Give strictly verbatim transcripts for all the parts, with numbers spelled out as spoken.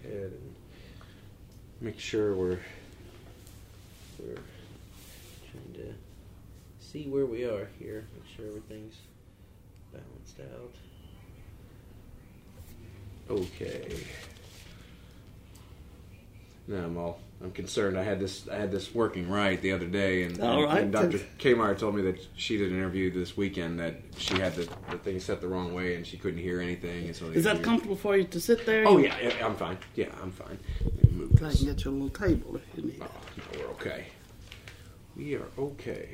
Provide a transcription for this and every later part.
ahead and make sure we're we're trying to see where we are here. Make sure everything's balanced out. Okay. Now I'm all I'm concerned. I had this I had this working right the other day, and, all and, right. and Doctor Kmart told me that she did an interview this weekend that she had the, the thing set the wrong way and she couldn't hear anything. And so is that comfortable for you to sit there? Oh yeah, yeah, I'm fine. Yeah, I'm fine. Move I can get you a little table if you need oh, it. No, we're okay. We are okay.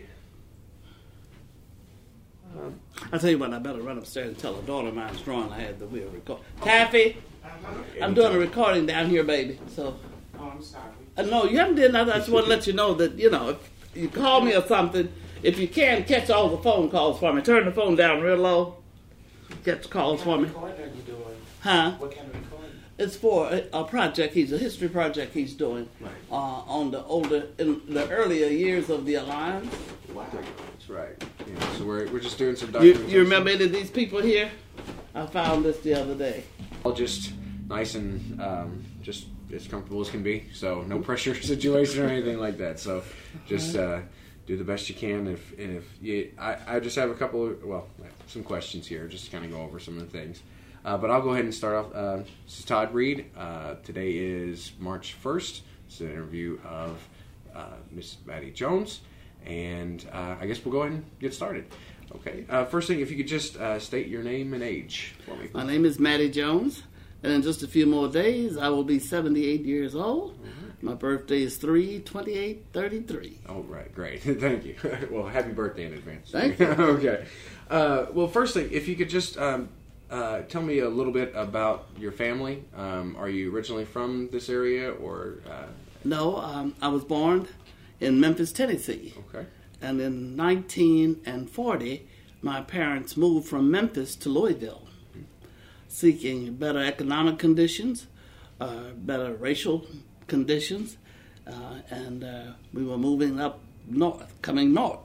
Um, I tell you what, I better run upstairs and tell a daughter of mine's drawing. I had the wheel record. Taffy, I'm doing a recording down here, baby. So. Oh, I'm sorry. Uh, no, you haven't did nothing. I just want to let you know that, you know, if you call me or something, if you can, catch all the phone calls for me. Turn the phone down real low. Catch calls for me. What kind of recording are you doing? Huh? What kind of recording? It's for a, a project. He's a history project he's doing Right. uh, on the older, in the earlier years of the Alliance. Wow. That's right. Yeah, so we're we're just doing some You, documentation. you remember any of these people here? I found this the other day. All just nice and um, just as comfortable as can be. So no pressure situation or anything like that. So just uh, do the best you can. If and if you, I, I just have a couple of well some questions here, just to kind of go over some of the things. Uh, but I'll go ahead and start off. Uh, this is Todd Reed. Uh, today is March first. It's an interview of uh, Miss Maddie Jones, and uh, I guess we'll go ahead and get started. Okay. Uh, first thing, if you could just uh, state your name and age for me. My name is Maddie Jones, and in just a few more days, I will be seventy-eight years old. Right. My birthday is three twenty-eight thirty-three. Oh, right. Great. Thank you. Well, happy birthday in advance. Thank you. Okay. Uh, well, first thing, if you could just um, uh, tell me a little bit about your family. Um, are you originally from this area, or? Uh... No, um, I was born in Memphis, Tennessee. Okay. And in nineteen forty, my parents moved from Memphis to Louisville, seeking better economic conditions, uh, better racial conditions, uh, and uh, we were moving up north, coming north.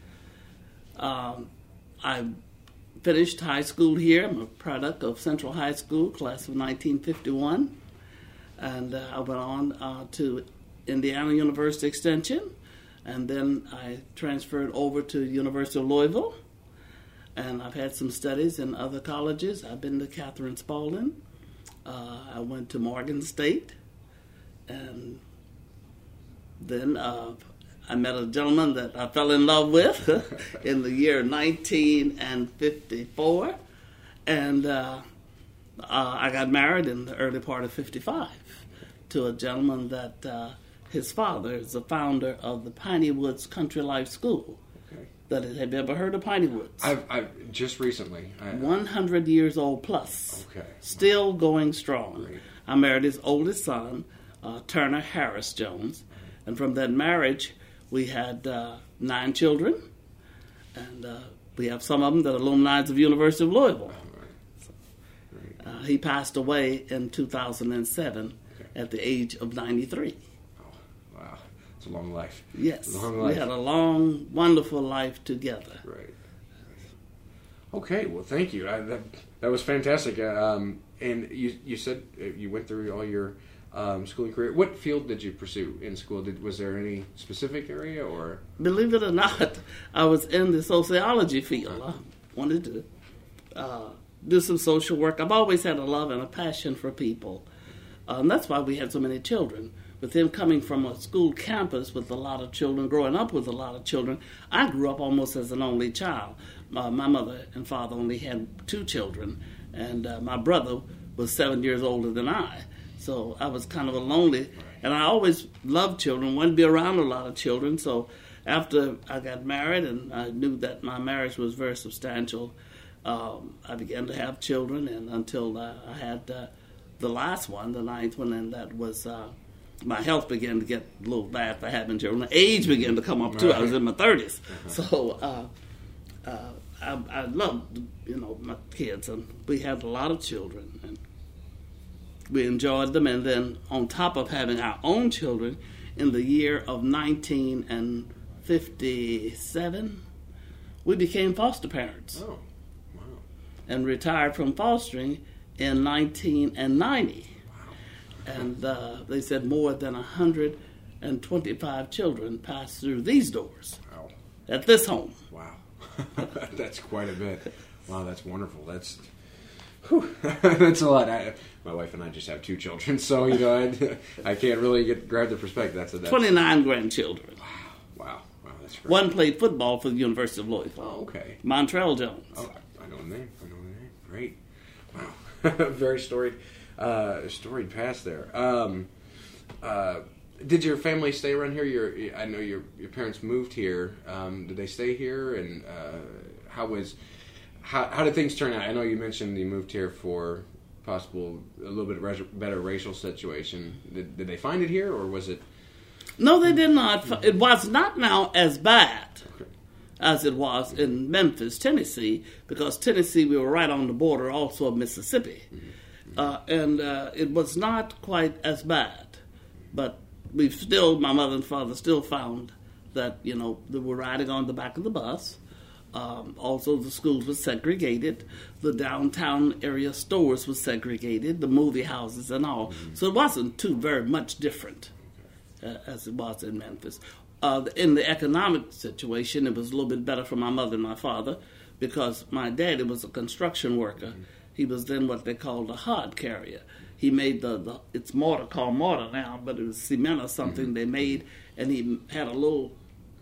Um, I finished high school here. I'm a product of Central High School, class of nineteen fifty-one, and uh, I went on uh, to Indiana University Extension, and then I transferred over to University of Louisville, and I've had some studies in other colleges. I've been to Catherine Spalding. Uh, I went to Morgan State, and then uh, I met a gentleman that I fell in love with in the year nineteen fifty-four, and uh, uh, I got married in the early part of fifty-five to a gentleman that uh, his father is the founder of the Piney Woods Country Life School. Okay. That is, have you ever heard of Piney Woods? I've, I've just recently. I, one hundred years old plus. Okay. Still going strong. Great. I married his oldest son, uh, Turner Harris Jones. And from that marriage, we had uh, nine children. And uh, we have some of them that are alumni of the University of Louisville. All right. Great. Uh, he passed away in two thousand seven Okay. at the age of ninety-three. Oh, wow. It's a long life. Yes. Long We life. had a long, wonderful life together. Right. Okay. Well, thank you. I, that that was fantastic. Uh, Um, and you you said uh, you went through all your um, schooling career. What field did you pursue in school? Did was there any specific area or? Believe it or not, I was in the sociology field. I wanted to uh, do some social work. I've always had a love and a passion for people. Um, that's why we had so many children. With him coming from a school campus with a lot of children, growing up with a lot of children, I grew up almost as an only child. Uh, my mother and father only had two children, and uh, my brother was seven years older than I. So I was kind of a lonely, and I always loved children, wanted to be around a lot of children. So after I got married and I knew that my marriage was very substantial, um, I began to have children, and until uh, I had uh, the last one, the ninth one, and that was... Uh, my health began to get a little bad for having children. Age began to come up too. I was in my thirties, uh-huh. so uh, uh, I, I loved, you know, my kids, and we had a lot of children, and we enjoyed them. And then, on top of having our own children, in the year of nineteen fifty-seven, we became foster parents. Oh, wow! And retired from fostering in nineteen ninety. And uh, they said more than one hundred twenty-five children passed through these doors Wow. at this home. Wow. That's quite a bit. Wow, that's wonderful. That's whew, that's a lot. I, my wife and I just have two children, so you know I, I can't really get grab the perspective. That's, a, that's twenty-nine grandchildren. Wow, wow, wow, that's great. One played football for the University of Louisville. Oh, okay. Montrell Jones. Oh, I know the name. I know the name. Great. Wow. Very storied, uh, storied past there. Um, uh, did your family stay around here? Your, I know your your parents moved here. Um, did they stay here? And uh, how was how how did things turn out? I know you mentioned you moved here for possible a little bit res- better racial situation. Did, did they find it here, or was it? No, they did not. It was not now as bad Okay. as it was in Memphis, Tennessee, because Tennessee, we were right on the border also of Mississippi. Mm-hmm. Uh, and uh, it was not quite as bad. But we've still, my mother and father still found that, you know, they were riding on the back of the bus. Um, also, the schools were segregated. The downtown area stores were segregated, the movie houses and all. Mm-hmm. So it wasn't too very much different uh, as it was in Memphis. Uh, in the economic situation, it was a little bit better for my mother and my father because my daddy was a construction worker. Mm-hmm. He was then what they called a hod carrier. He made the, the it's mortar called mortar now, but it was cement or something mm-hmm. they made, and he had a little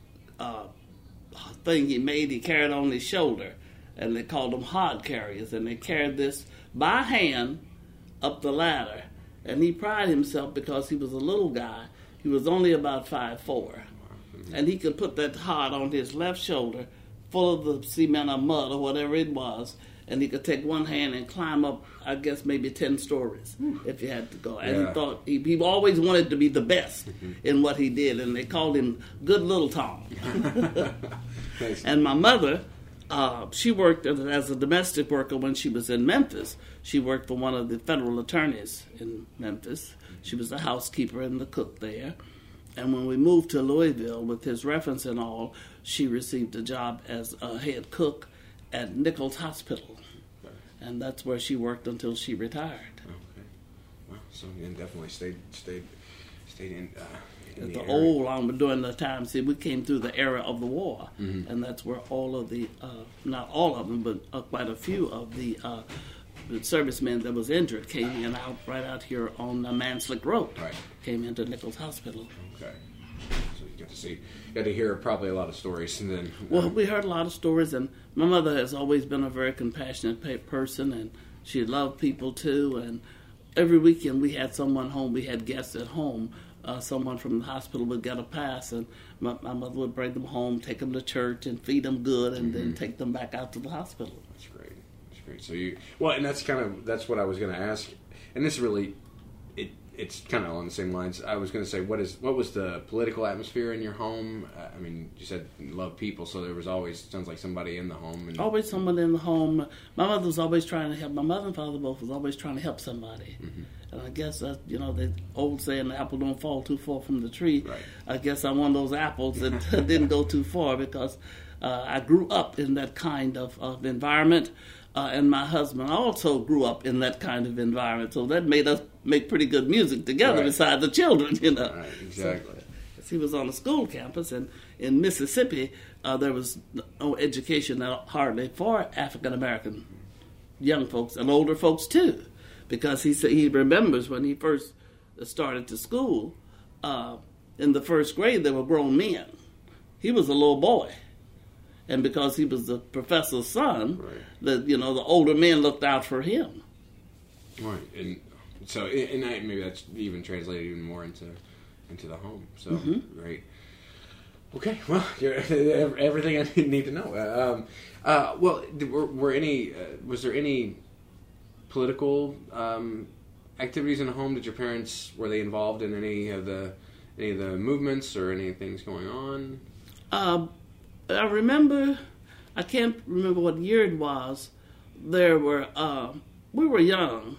uh, thing he made. He carried on his shoulder, and they called them hod carriers, and they carried this by hand up the ladder. And he prided himself because he was a little guy. He was only about five foot four, mm-hmm. and he could put that hod on his left shoulder, full of the cement or mud or whatever it was. And he could take one hand and climb up, I guess, maybe ten stories Ooh. if you had to go. And yeah. he thought, he, he always wanted to be the best mm-hmm. in what he did. And they called him Good Little Tom. Nice. And my mother, uh, she worked as a domestic worker when she was in Memphis. She worked for one of the federal attorneys in Memphis. She was the housekeeper and the cook there. And when we moved to Louisville, with his reference and all, she received a job as a head cook at Nichols Hospital. And that's where she worked until she retired. Okay. Wow. So you definitely stayed stayed stayed in, uh, in At the, the area. old um, during the time, see, we came through the era of the war, Mm-hmm. and that's where all of the, uh, not all of them, but uh, quite a few of the, uh, the servicemen that was injured came in out right out here on uh, Manslick Road. Right. Came into Nichols Hospital. Okay. So you got to see, you got to hear probably a lot of stories, and then. Well, we heard a lot of stories, and my mother has always been a very compassionate pe- person, and she loved people too. And every weekend we had someone home. We had guests at home. Uh, someone from the hospital would get a pass, and my, my mother would bring them home, take them to church, and feed them good, and Mm-hmm. then take them back out to the hospital. That's great. That's great. So you well, and that's kind of that's what I was going to ask, and this really, it it's kind of on the same lines. I was going to say, what is what was the political atmosphere in your home? Uh, I mean, you said you love people, so there was always sounds like somebody in the home. And, Always someone in the home. My mother was always trying to help. My mother and father both was always trying to help somebody. Mm-hmm. And I guess, uh, you know, the old saying, the apple don't fall too far from the tree. Right. I guess I'm one of those apples that didn't go too far because uh, I grew up in that kind of, of environment. Uh, and my husband also grew up in that kind of environment. So that made us make pretty good music together Right. besides the children, you know. Right, exactly. So, he was on a school campus, and in Mississippi, uh, there was no education hardly for African American young folks and older folks too, because he said he remembers when he first started to school. Uh, in the first grade, there were grown men. He was a little boy, and because he was the professor's son, Right. the you know the older men looked out for him. Right, and so and I, maybe that's even translated even more into into the home. So Mm-hmm. great. Okay, well, you're, everything I need to know. Uh, um, uh, well, were, were any uh, was there any political um, activities in the home? Did your parents were they involved in any of the any of the movements or any things going on? Uh, I remember, I can't remember what year it was. There were uh, we were young,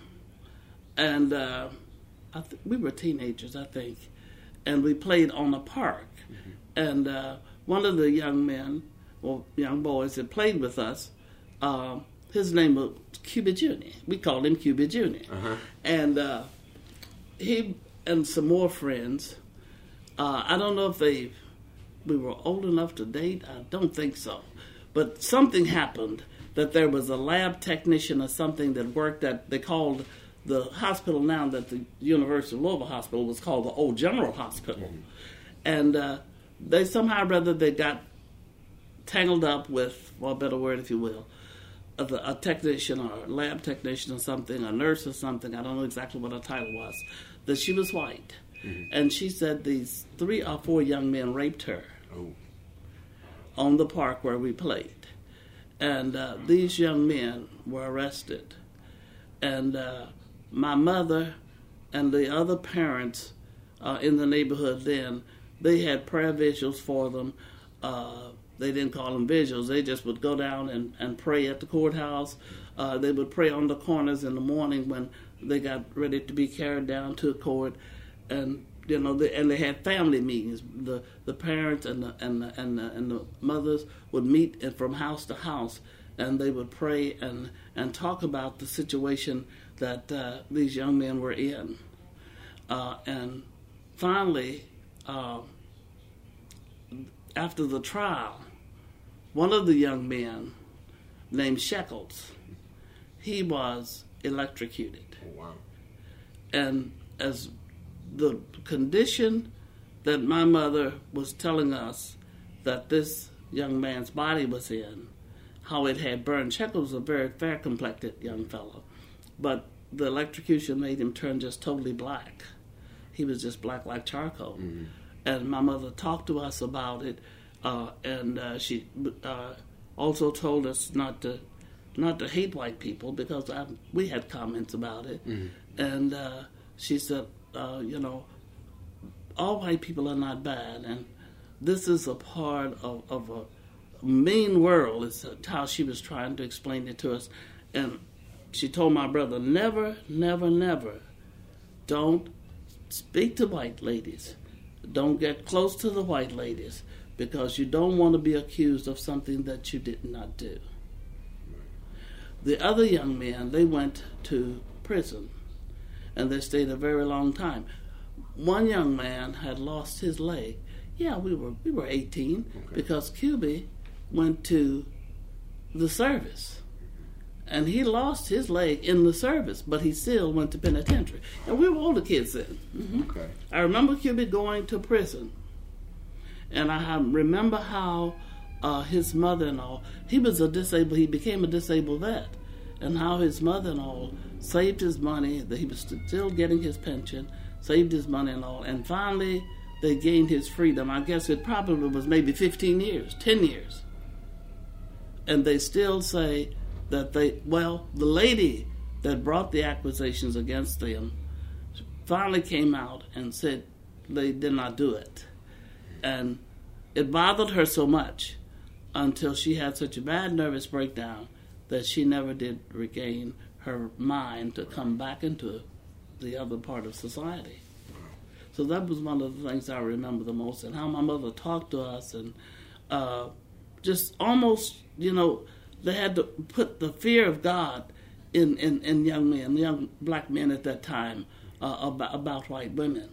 and uh, I th- we were teenagers, I think, and we played on a park. Mm-hmm. And uh, one of the young men, or young boys that played with us, uh, his name was Cuba Junior We called him Cuba Junior Uh-huh. And uh, he and some more friends. Uh, I don't know if they we were old enough to date. I don't think so, but something happened that there was a lab technician or something that worked at, they called the hospital now that the University of Louisville Hospital was called the Old General Hospital. Mm-hmm. And uh, they somehow or other, they got tangled up with, well, a better word if you will, a, a technician or a lab technician or something, a nurse or something, I don't know exactly what her title was, that she was white. Mm-hmm. And she said these three or four young men raped her oh. on the park where we played. And uh, these young men were arrested. And uh, my mother and the other parents uh, in the neighborhood then, they had prayer vigils for them. Uh, they didn't call them vigils. They just would go down and, and pray at the courthouse. Uh, they would pray on the corners in the morning when they got ready to be carried down to court. And you know, they, and they had family meetings. The the parents and the and the, and the, and the mothers would meet from house to house, and they would pray and and talk about the situation that uh, these young men were in. Uh, and finally, uh, after the trial, one of the young men, named Shekels, he was electrocuted. Oh, wow! And as the condition that my mother was telling us that this young man's body was in, how it had burned. Shekels was a very fair-complected young fellow, but the electrocution made him turn just totally black. He was just black like charcoal. Mm-hmm. And my mother talked to us about it, uh, and uh, she uh, also told us not to not to hate white people because I, we had comments about it. Mm-hmm. And uh, she said, Uh, you know, all white people are not bad, and this is a part of, of a mean world, is how she was trying to explain it to us. And she told my brother, never, never, never, don't speak to white ladies. Don't get close to the white ladies, because you don't want to be accused of something that you did not do. The other young men, they went to prison, and they stayed a very long time. One young man had lost his leg. Yeah, we were we were eighteen, okay, because Cuby went to the service, and he lost his leg in the service, but he still went to penitentiary. And we were older kids then. Mm-hmm. Okay. I remember Cuby going to prison, and I remember how uh, his mother-in-law, he was a disabled, he became a disabled vet, and how his mother-in-law saved his money, that he was still getting his pension, saved his money and all, and finally they gained his freedom. I guess it probably was maybe fifteen years, ten years. And they still say that they, well, the lady that brought the accusations against them finally came out and said they did not do it. And it bothered her so much until she had such a bad nervous breakdown that she never did regain her mind to come back into the other part of society. So that was one of the things I remember the most, and how my mother talked to us, and uh, just almost, you know, they had to put the fear of God in, in, in young men, young black men at that time, uh, about, about white women.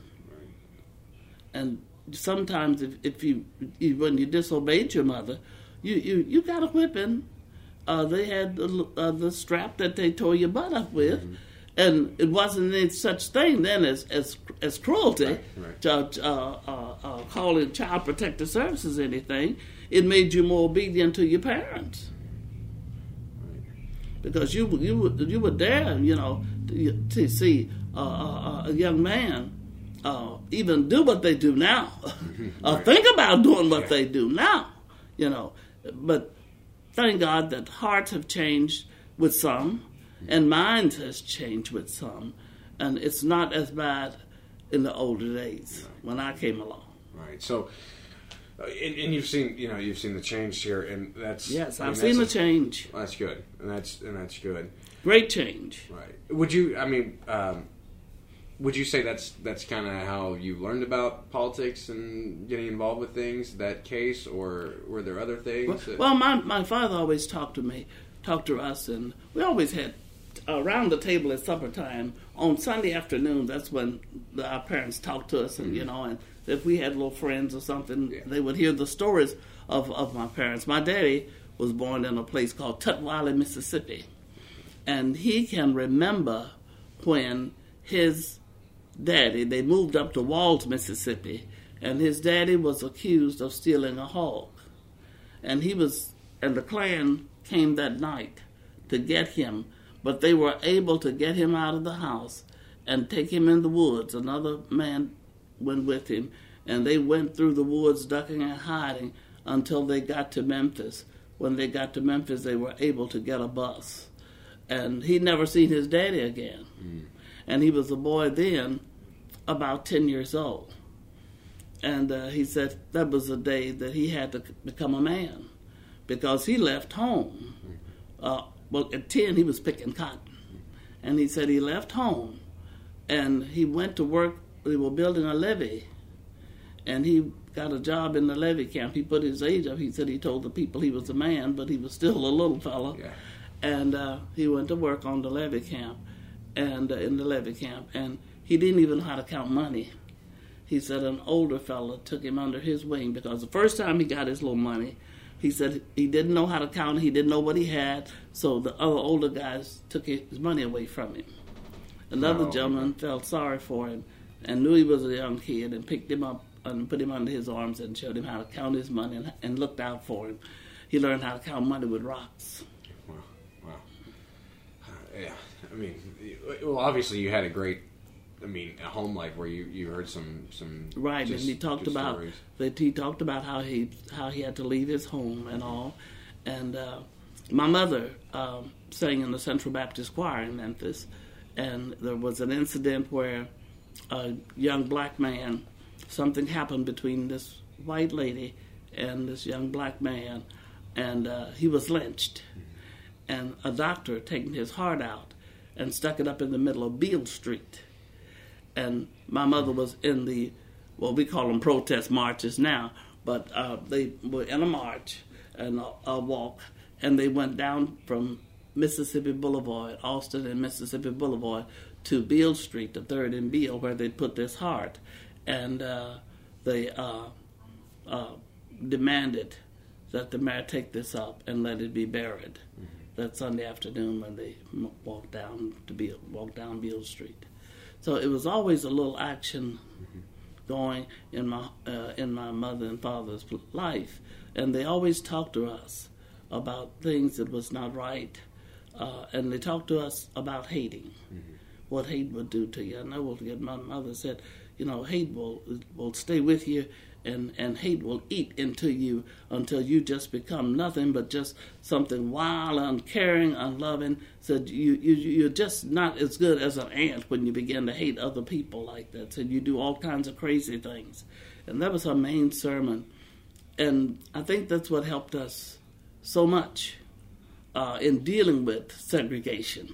And sometimes if, if you, you, when you disobeyed your mother, you, you, you got a whipping. Uh, they had the, uh, the strap that they tore your butt up with, mm-hmm. and it wasn't any such thing then as as, as cruelty, right, right. To, uh, uh, uh, calling Child Protective Services anything. It made you more obedient to your parents, right. Because you you you were there, you know, to, to see uh, a, a young man uh, even do what they do now, or right. think about doing what yeah. they do now, you know, but. Thank God that hearts have changed with some, and minds has changed with some, and it's not as bad in the older days right. when I came along. Right. So, uh, and, and you've seen, you know, you've seen the change here, and that's yes, I mean, I've seen the a, change. Well, that's good, and that's and that's good. Great change. Right. Would you? I mean, um, would you say that's that's kind of how you learned about politics and getting involved with things? That case, or were there other things? Well, that... well my my father always talked to me, talked to us, and we always had around the table at supper time on Sunday afternoon. That's when the, our parents talked to us, and you know, and if we had little friends or something, Yeah. they would hear the stories of, of my parents. My daddy was born in a place called Tutwiler, Mississippi, and he can remember when his daddy, they moved up to Walls, Mississippi, and his daddy was accused of stealing a hog, and he was, and the Klan came that night to get him, but they were able to get him out of the house and take him in the woods. Another man went with him, and they went through the woods ducking and hiding until they got to Memphis. When they got to Memphis, they were able to get a bus. And he never seen his daddy again. Mm. And he was a boy then, about ten years old. And uh, he said that was the day that he had to become a man, because he left home. Uh, well, at ten, he was picking cotton. And he said he left home, and he went to work. They were building a levee, and he got a job in the levee camp. He put his age up. He said he told the people he was a man, but he was still a little fella. Yeah. And uh, he went to work on the levee camp, and uh, in the levee camp, and he didn't even know how to count money. He said an older fella took him under his wing, because the first time he got his little money, he said he didn't know how to count. He didn't know what he had, so the other older guys took his money away from him. Another Oh, gentleman okay. felt sorry for him and knew he was a young kid and picked him up and put him under his arms and showed him how to count his money and, and looked out for him. He learned how to count money with rocks. Wow. Wow. Uh, yeah. I mean, well, obviously you had a great, I mean, a home life where you, you heard some some Right, just and he talked good about stories. that. He talked about how he how he had to leave his home and all. And uh, my mother um, sang in the Central Baptist Choir in Memphis, and there was an incident where a young black man, something happened between this white lady and this young black man, and uh, he was lynched. And a doctor had taken his heart out and stuck it up in the middle of Beale Street. And my mother was in the, well, we call them protest marches now, but uh, they were in a march and a, a walk, and they went down from Mississippi Boulevard, Austin and Mississippi Boulevard, to Beale Street, the third and Beale, where they put this heart. And uh, they uh, uh, demanded that the mayor take this up and let it be buried. Mm-hmm. That Sunday afternoon when they walked down to Beale, walked down Beale Street. So it was always a little action mm-hmm. going in my uh, in my mother and father's life, and they always talked to us about things that was not right, uh, and they talked to us about hating, mm-hmm. what hate would do to you. And I will forget, my mother said, you know, hate will will stay with you, and, and hate will eat into you until you just become nothing but just something wild, uncaring, unloving. Said you, you you're just not as good as an ant when you begin to hate other people like that. Said you do all kinds of crazy things, and that was her main sermon. And I think that's what helped us so much uh, in dealing with segregation.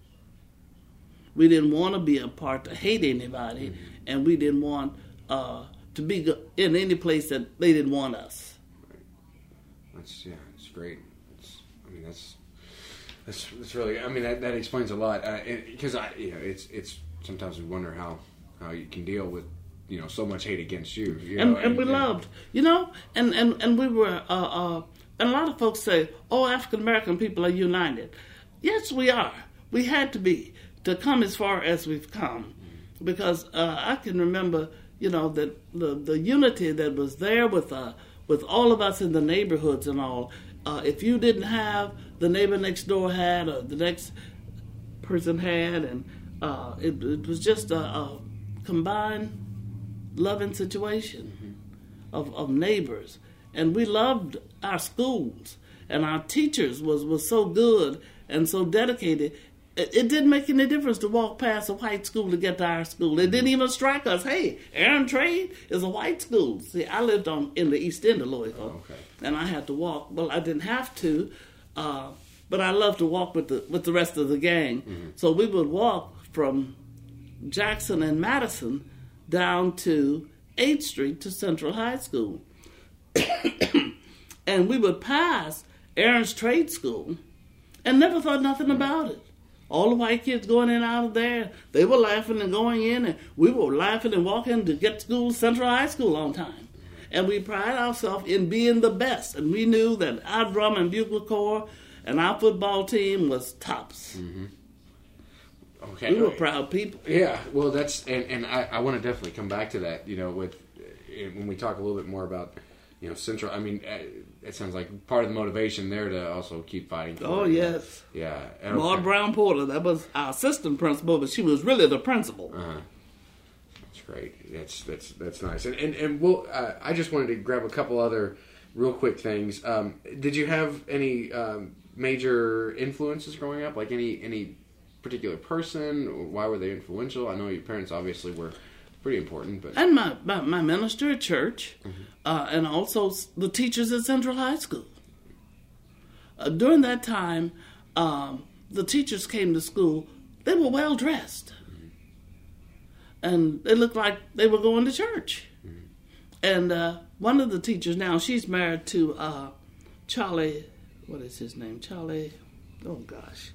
We didn't want to be a part to hate anybody, mm-hmm. and we didn't want uh, to be in any place that they didn't want us. Right. That's yeah, it's great. It's, I mean, that's that's that's really. I mean, that, that explains a lot. Because uh, I, you know, it's it's sometimes we wonder how how you can deal with you know so much hate against you. you and, know, and, and we and, loved, you know, and and and we were. Uh, uh, and a lot of folks say, "Oh, African American people are united." Yes, we are. We had to be to come as far as we've come, because uh, I can remember, you know, that the the unity that was there with uh, with all of us in the neighborhoods and all. Uh, if you didn't have, the neighbor next door had, or the next person had, and uh, it, it was just a, a combined loving situation mm-hmm. of, of neighbors. And we loved our schools, and our teachers was, was so good and so dedicated. It, it didn't make any difference to walk past a white school to get to our school. It didn't even strike us, hey, Aaron Trade is a white school. See, I lived on in the east end of Louisville, oh, okay. and I had to walk. Well, I didn't have to, uh, but I loved to walk with the with the rest of the gang. Mm-hmm. So we would walk from Jackson and Madison down to eighth Street to Central High School. And we would pass Aaron's Trade School and never thought nothing about it. all the white kids going in and out of there. They were laughing and going in, and we were laughing and walking to get to school, Central High School on time. And we pride ourselves in being the best. And we knew that our drum and bugle corps and our football team was tops. Mm-hmm. Okay. We were proud people. Yeah, well, that's, and, and I, I want to definitely come back to that, you know, with, when we talk a little bit more about, you know, Central, I mean, it sounds like part of the motivation there to also keep fighting for Oh, it. yes. Yeah. Maud Okay. Brown Porter, that was our assistant principal, but she was really the principal. Uh-huh. That's great. That's that's that's nice. And and, and we'll, uh, I just wanted to grab a couple other real quick things. Um, did you have any um, major influences growing up? Like any any particular person? Or why were they influential? I know your parents obviously were pretty important, but And my, my, my minister at church, mm-hmm. uh, and also the teachers at Central High School. Uh, during that time, um, the teachers came to school, they were well dressed. Mm-hmm. And they looked like they were going to church. Mm-hmm. And uh, one of the teachers now, she's married to uh, Charlie, what is his name? Charlie, oh gosh.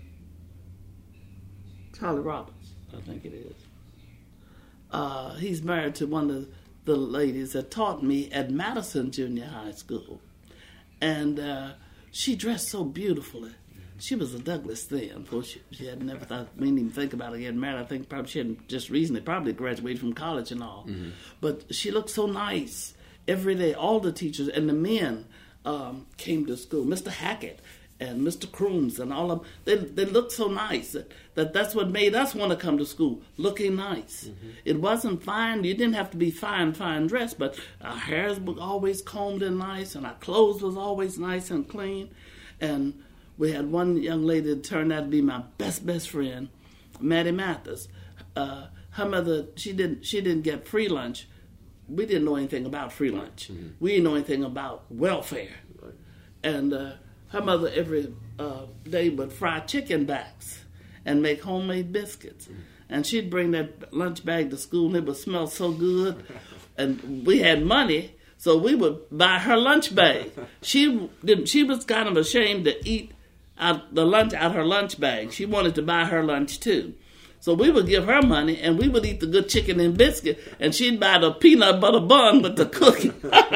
Charlie Roberts, I think it is. Uh, he's married to one of the ladies that taught me at Madison Junior High School. And uh, she dressed so beautifully. She was a Douglas then. For she, she had never thought, we didn't even think about her getting married. I think probably she hadn't just recently probably graduated from college and all. Mm-hmm. But she looked so nice every day. All the teachers and the men um, came to school. Mister Hackett and Mister Crooms and all of them, they, they looked so nice that, that that's what made us want to come to school, looking nice. Mm-hmm. It wasn't fine. You didn't have to be fine, fine dressed, but our hairs were always combed and nice, and our clothes was always nice and clean. And we had one young lady that turned out to be my best, best friend, Maddie Mathis. Uh, her mother, she didn't, she didn't get free lunch. We didn't know anything about free lunch. Mm-hmm. We didn't know anything about welfare. Right. And uh, her mother every uh, day would fry chicken backs and make homemade biscuits. Mm-hmm. And she'd bring that lunch bag to school, and it would smell so good. And we had money, so we would buy her lunch bag. She didn't. She was kind of ashamed to eat out the lunch out her lunch bag. She wanted to buy her lunch too. So we would give her money, and we would eat the good chicken and biscuit, and she'd buy the peanut butter bun with the cookie.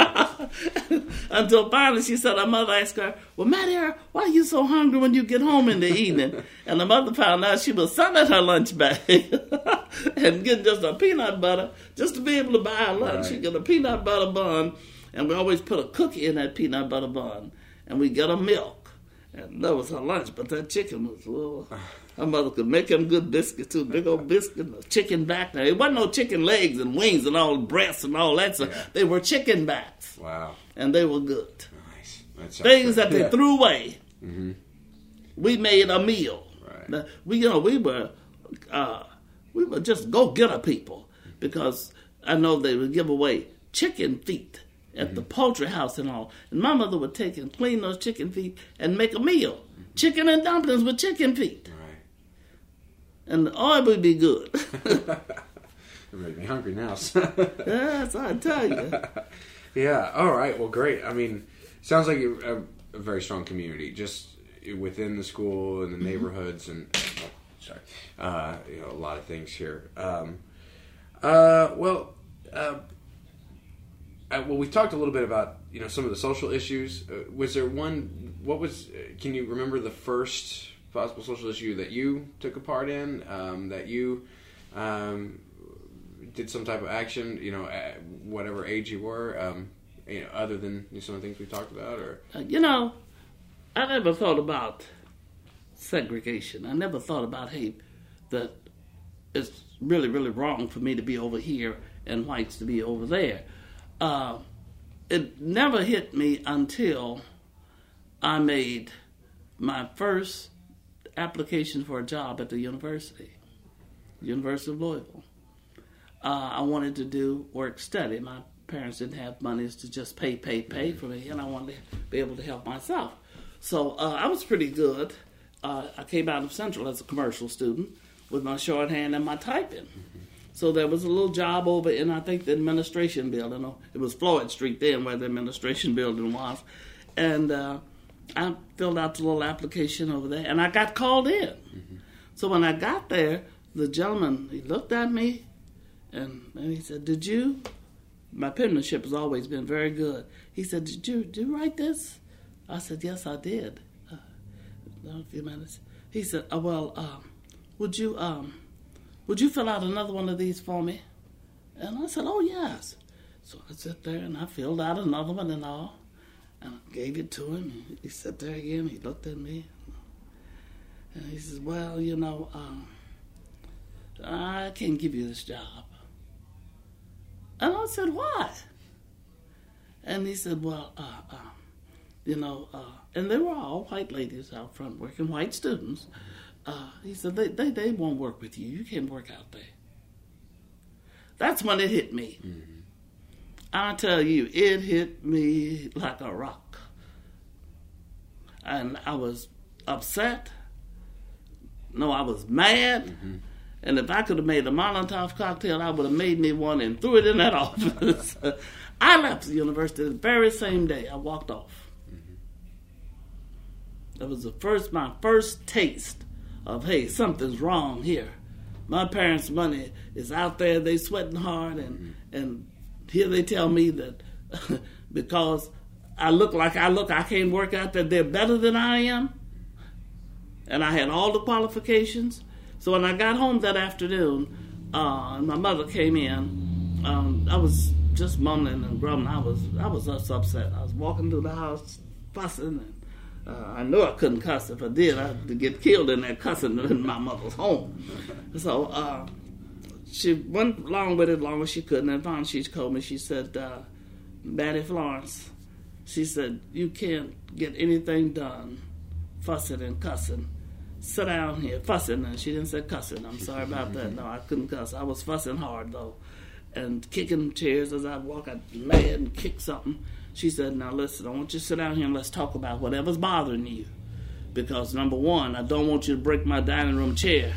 Until finally she said, her mother asked her, well, Maddie, why are you so hungry when you get home in the evening? And the mother found out she was selling her lunch bag and getting just a peanut butter just to be able to buy her lunch. Right. She'd get a peanut butter bun, and we always put a cookie in that peanut butter bun, and we get a milk. And that was her lunch, but that chicken was a little... Her mother could make them good biscuits too, big old biscuit, chicken back. Now, it wasn't no chicken legs and wings and all breasts and all that stuff. Yeah. They were chicken backs. Wow. And they were good. Nice. That Things great. that they yeah. threw away. Mm-hmm. We made a meal. Right. Now, we, you know, we were, uh, we were just go-getter people, because I know they would give away chicken feet at mm-hmm. the poultry house and all. And my mother would take and clean those chicken feet and make a meal. Mm-hmm. Chicken and dumplings with chicken feet. And oh, it would be good. It made me hungry now. Yes, I tell you. Yeah. All right. Well, great. I mean, sounds like a, a very strong community, just within the school and the neighborhoods, and oh, sorry, uh, you know, a lot of things here. Um, uh, well, uh, uh, well, we talked a little bit about you know some of the social issues. Uh, was there one? What was? Uh, can you remember the first possible social issue that you took a part in, um, that you um, did some type of action, you know, at whatever age you were, um, you know, other than some of the things we talked about? Or uh, you know, I never thought about segregation. I never thought about, hey, that it's really, really wrong for me to be over here and whites to be over there. Uh, it never hit me until I made my first application for a job at the university, University of Louisville. Uh, I wanted to do work study. My parents didn't have monies to just pay, pay, pay for me, and I wanted to be able to help myself. So uh, I was pretty good. Uh, I came out of Central as a commercial student with my shorthand and my typing. Mm-hmm. So there was a little job over in, I think, the administration building. It was Floyd Street then where the administration building was. And uh, I filled out the little application over there, and I got called in. Mm-hmm. So when I got there, the gentleman, he looked at me, and, and he said, did you, my penmanship has always been very good. He said, did you, did you write this? I said, yes, I did. Uh, a few minutes. He said, oh, well, um, would you um, would you fill out another one of these for me? And I said, oh, yes. So I sat there, and I filled out another one and all, and I gave it to him. He sat there again. He looked at me, and he says, well, you know, um, I can't give you this job. And I said, why? And he said, well, uh, uh, you know, uh, and they were all white ladies out front working, white students. Uh, he said, they, they they won't work with you. You can't work out there. That's when it hit me. Mm-hmm. I tell you, it hit me like a rock. And I was upset. No, I was mad. Mm-hmm. And if I could have made a Molotov cocktail, I would have made me one and threw it in that office. I left the university the very same day. I walked off. Mm-hmm. That was the first, my first taste of, hey, something's wrong here. My parents' money is out there. They sweating hard, and mm-hmm. and here they tell me that because I look like I look, I can't work out there. They're better than I am, and I had all the qualifications. So when I got home that afternoon, uh, and my mother came in, um, I was just mumbling and grumbling. I was I was just upset. I was walking through the house fussing, and uh, I knew I couldn't cuss. If I did, I'd get killed in that cussing in my mother's home. So uh, she went along with it as long as she could, and finally she told me, she said, uh, Betty Florence, she said, you can't get anything done fussing and cussing. Sit down here, fussing, and she didn't say cussing. I'm sorry about that. No, I couldn't cuss. I was fussing hard, though, and kicking chairs as I walk. I'd mad and kick something. She said, now listen, I want you to sit down here and let's talk about whatever's bothering you, because number one, I don't want you to break my dining room chair.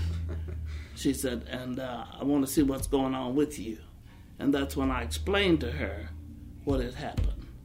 She said, and uh, I want to see what's going on with you. And that's when I explained to her what had happened.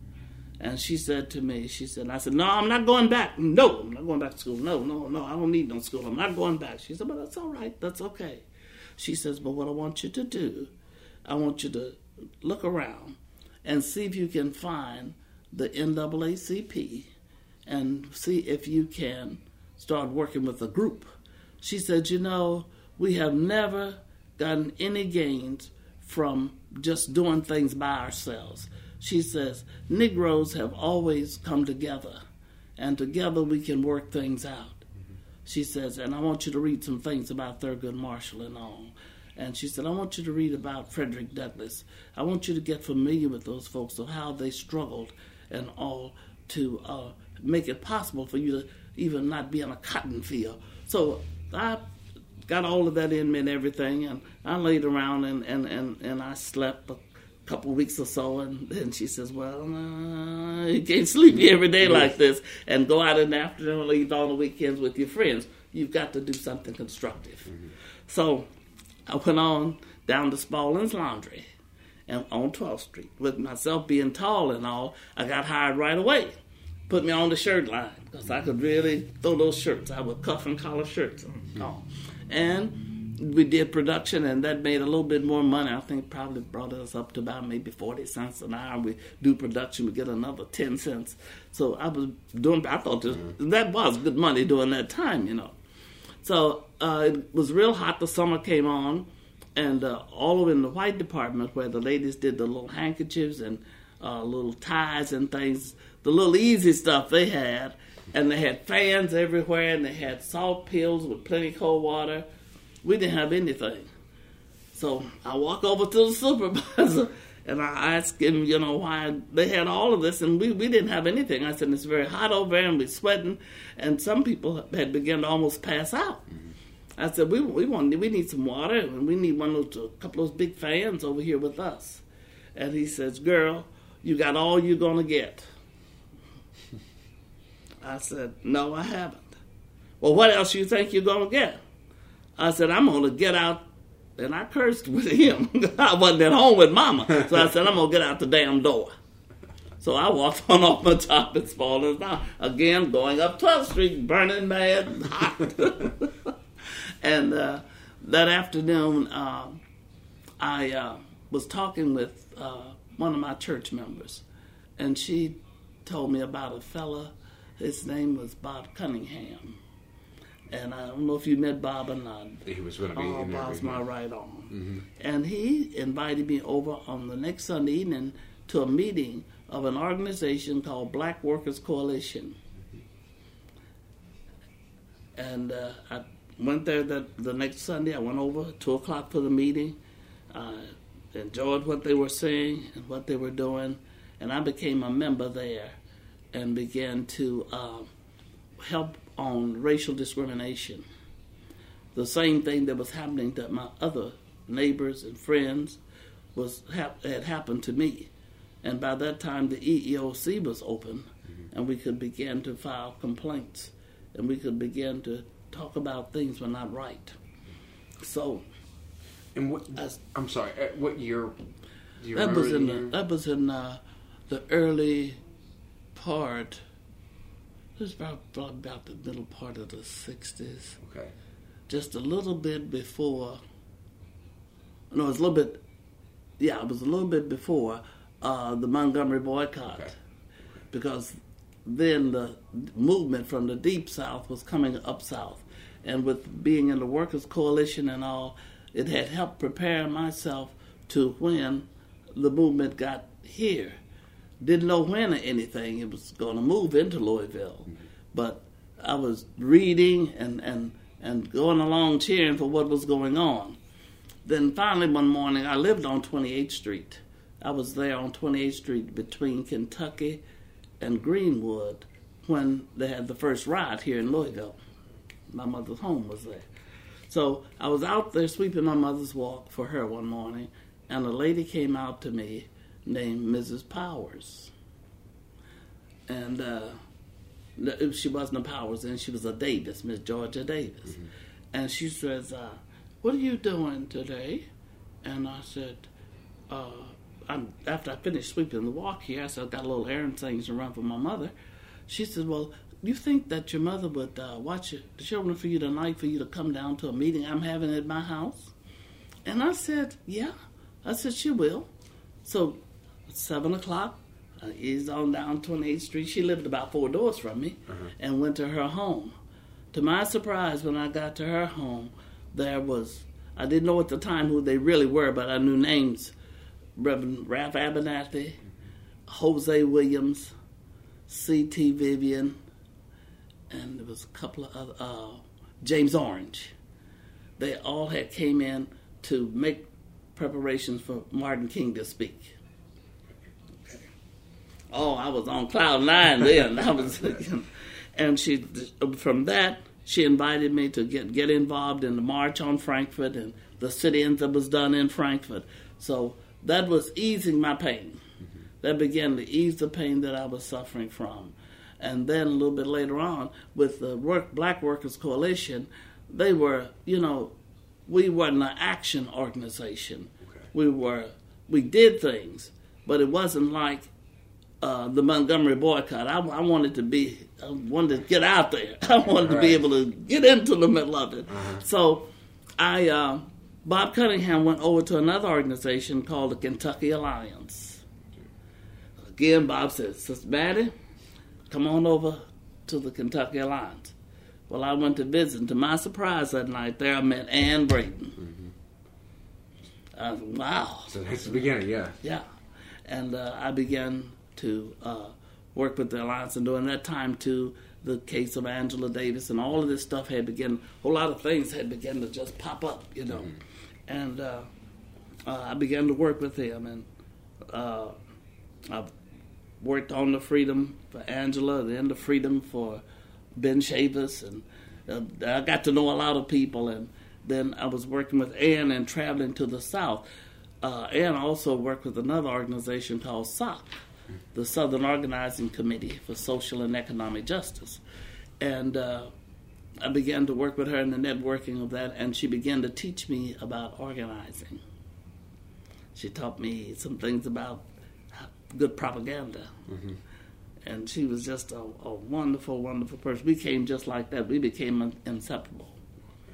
And she said to me, she said, I said, no, I'm not going back. No, I'm not going back to school. No, no, no, I don't need no school. I'm not going back. She said, but that's all right. That's okay. She says, but what I want you to do, I want you to look around and see if you can find the N double A C P and see if you can start working with a group. She said, you know, we have never gotten any gains from just doing things by ourselves. She says, Negroes have always come together, and together we can work things out. Mm-hmm. She says, and I want you to read some things about Thurgood Marshall and all. And she said, I want you to read about Frederick Douglass. I want you to get familiar with those folks, of how they struggled and all to uh, make it possible for you to even not be in a cotton field. So I got all of that in me and everything, and I laid around and, and, and, and I slept a couple of weeks or so, and then she says, well, uh, you can't sleep every day like this and go out in the afternoon and leave on the weekends with your friends. You've got to do something constructive. Mm-hmm. So I went on down to Spaulding's Laundry and on twelfth street. With myself being tall and all, I got hired right away. Put me on the shirt line because I could really throw those shirts. I would cuff and collar shirts and all. And we did production, and that made a little bit more money. I think probably brought us up to about maybe forty cents an hour. We do production, we get another ten cents. So I was doing, I thought this, that was good money during that time, you know. So uh, it was real hot. The summer came on, and uh, all over in the white department where the ladies did the little handkerchiefs and uh, little ties and things, the little easy stuff they had, and they had fans everywhere, and they had salt pills with plenty of cold water. We didn't have anything. So I walk over to the supervisor and I ask him, you know, why they had all of this and we, we didn't have anything. I said, it's very hot over there and we're sweating, and some people had begun to almost pass out. Mm-hmm. I said, we we want we need some water, and we need one of those, a couple of those big fans over here with us. And he says, girl, you got all you're going to get. I said, no, I haven't. Well, what else you think you're going to get? I said, I'm going to get out, and I cursed with him. I wasn't at home with Mama. So I said, I'm going to get out the damn door. So I walked on off my top and Spaulding's down. Again, going up twelfth street, burning mad, hot. And uh, that afternoon, uh, I uh, was talking with uh, one of my church members, and she told me about a fella. His name was Bob Cunningham. And I don't know if you met Bob or not. He was going to be Oh, in there. Bob's with my me. right arm. Mm-hmm. And he invited me over on the next Sunday evening to a meeting of an organization called Black Workers Coalition. And uh, I went there that the next Sunday. I went over at two o'clock for the meeting. I enjoyed what they were saying and what they were doing. And I became a member there and began to uh, help on racial discrimination. The same thing that was happening to my other neighbors and friends was hap- had happened to me. And by that time, the E E O C was open, mm-hmm. and we could begin to file complaints, and we could begin to talk about things were not right. So, And what? as, I'm sorry. uh, What year? Do you that remember was in the the, year? that was in uh, the early part. It was about about the middle part of the sixties. Okay. Just a little bit before. No, it was a little bit. Yeah, it was a little bit before uh, the Montgomery boycott, Okay. because then the movement from the Deep South was coming up south, and with being in the Workers' Coalition and all, it had helped prepare myself to when the movement got here. Didn't know when or anything it was going to move into Louisville, mm-hmm. but I was reading and, and, and going along cheering for what was going on. Then finally one morning, I lived on twenty-eighth Street. I was there on twenty-eighth Street between Kentucky and Greenwood when they had the first riot here in Louisville. My mother's home was there. So I was out there sweeping my mother's walk for her one morning, and a lady came out to me named Missus Powers. And uh, she wasn't a Powers then, she was a Davis, Miss Georgia Davis. Mm-hmm. And she says, uh, what are you doing today? And I said, uh, I'm, after I finished sweeping the walk here, I said, I've got a little errand things to run for my mother. She said, well, you think that your mother would uh, watch the children for you tonight for you to come down to a meeting I'm having at my house? And I said, yeah. I said, she will. So, seven o'clock, I eased on down twenty-eighth Street. She lived about four doors from me, uh-huh. and went to her home. To my surprise, when I got to her home, there was, I didn't know at the time who they really were, but I knew names. Reverend Ralph Abernathy, Jose Williams, C T Vivian, and there was a couple of other, uh, James Orange. They all had came in to make preparations for Martin King to speak. Okay. Oh, I was on cloud nine then. I was, and she, from that, she invited me to get, get involved in the March on Frankfurt and the sit-ins that was done in Frankfurt. So that was easing my pain. Mm-hmm. That began to ease the pain that I was suffering from. And then a little bit later on, with the work, Black Workers Coalition, they were, you know, we weren't an action organization. Okay. We were, we did things, but it wasn't like uh, the Montgomery boycott. I, I wanted to be, I wanted to get out there. I wanted right. to be able to get into the middle of it. Uh-huh. So I, uh, Bob Cunningham went over to another organization called the Kentucky Alliance. Again, Bob said, Sister Maddie, come on over to the Kentucky Alliance. Well, I went to visit, and to my surprise that night there, I met Ann Braden. Mm-hmm. I was, wow. So that's the beginning, yeah. Yeah. And uh, I began to uh, work with the Alliance, and during that time, too, the case of Angela Davis and all of this stuff had begun, a whole lot of things had begun to just pop up, you know. Mm-hmm. And uh, uh, I began to work with him, and uh, I've worked on the freedom for Angela, then the freedom for Ben Chavis, and uh, I got to know a lot of people, and then I was working with Ann and traveling to the South. Uh, Ann also worked with another organization called S O C, the Southern Organizing Committee for Social and Economic Justice. And uh, I began to work with her in the networking of that, and she began to teach me about organizing. She taught me some things about good propaganda. Mm-hmm. And she was just a, a wonderful, wonderful person. We came just like that. We became inseparable.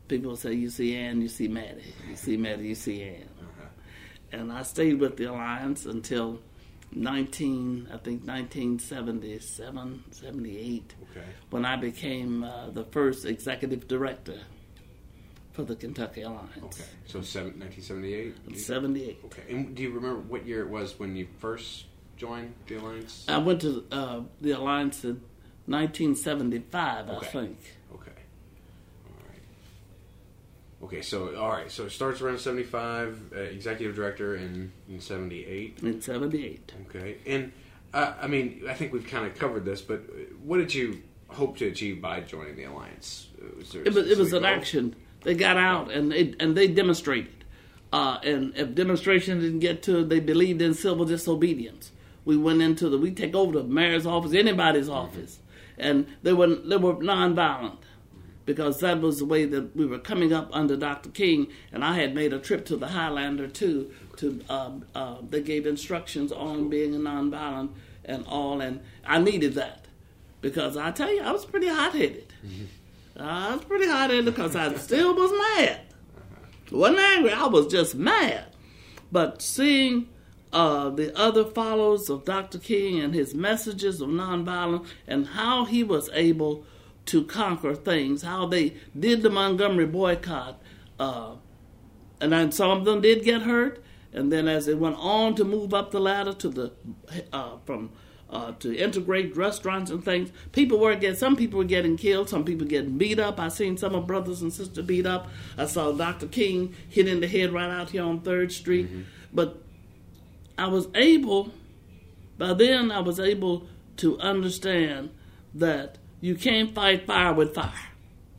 people say, you see Ann, you see Maddie. You see Maddie, you see Ann. Uh-huh. And I stayed with the Alliance until nineteen, I think nineteen seventy-seven, seventy-eight, Okay. when I became uh, the first executive director for the Kentucky Alliance. Okay. So seven, nineteen seventy-eight? seventy-eight. Okay. And do you remember what year it was when you first joined the Alliance? I went to uh, the Alliance in nineteen seventy-five, Okay. I think. Okay. All right. Okay, so, all right. So it starts around seventy-five, uh, executive director in, in seventy-eight. In seventy-eight. Okay. And, uh, I mean, I think we've kind of covered this, but what did you hope to achieve by joining the Alliance? Was there It was, it was an goal? action. They got out and they, and they demonstrated. Uh, and if demonstration didn't get to it, they believed in civil disobedience. We went into the, we take over the mayor's office, anybody's office. And they were, they were nonviolent because that was the way that we were coming up under Doctor King. And I had made a trip to the Highlander too. To uh, uh, they gave instructions on being a nonviolent and all. And I needed that because I tell you, I was pretty hot-headed. I was pretty hot-headed because I still was mad. Wasn't angry, I was just mad. But seeing uh, the other followers of Doctor King and his messages of nonviolence and how he was able to conquer things, how they did the Montgomery boycott, uh, and then some of them did get hurt, and then as they went on to move up the ladder to the uh, from Uh, to integrate restaurants and things. People were getting, some people were getting killed, some people getting beat up. I seen some of brothers and sisters beat up. I saw Doctor King hit in the head right out here on third Street. Mm-hmm. But I was able, by then I was able to understand that you can't fight fire with fire.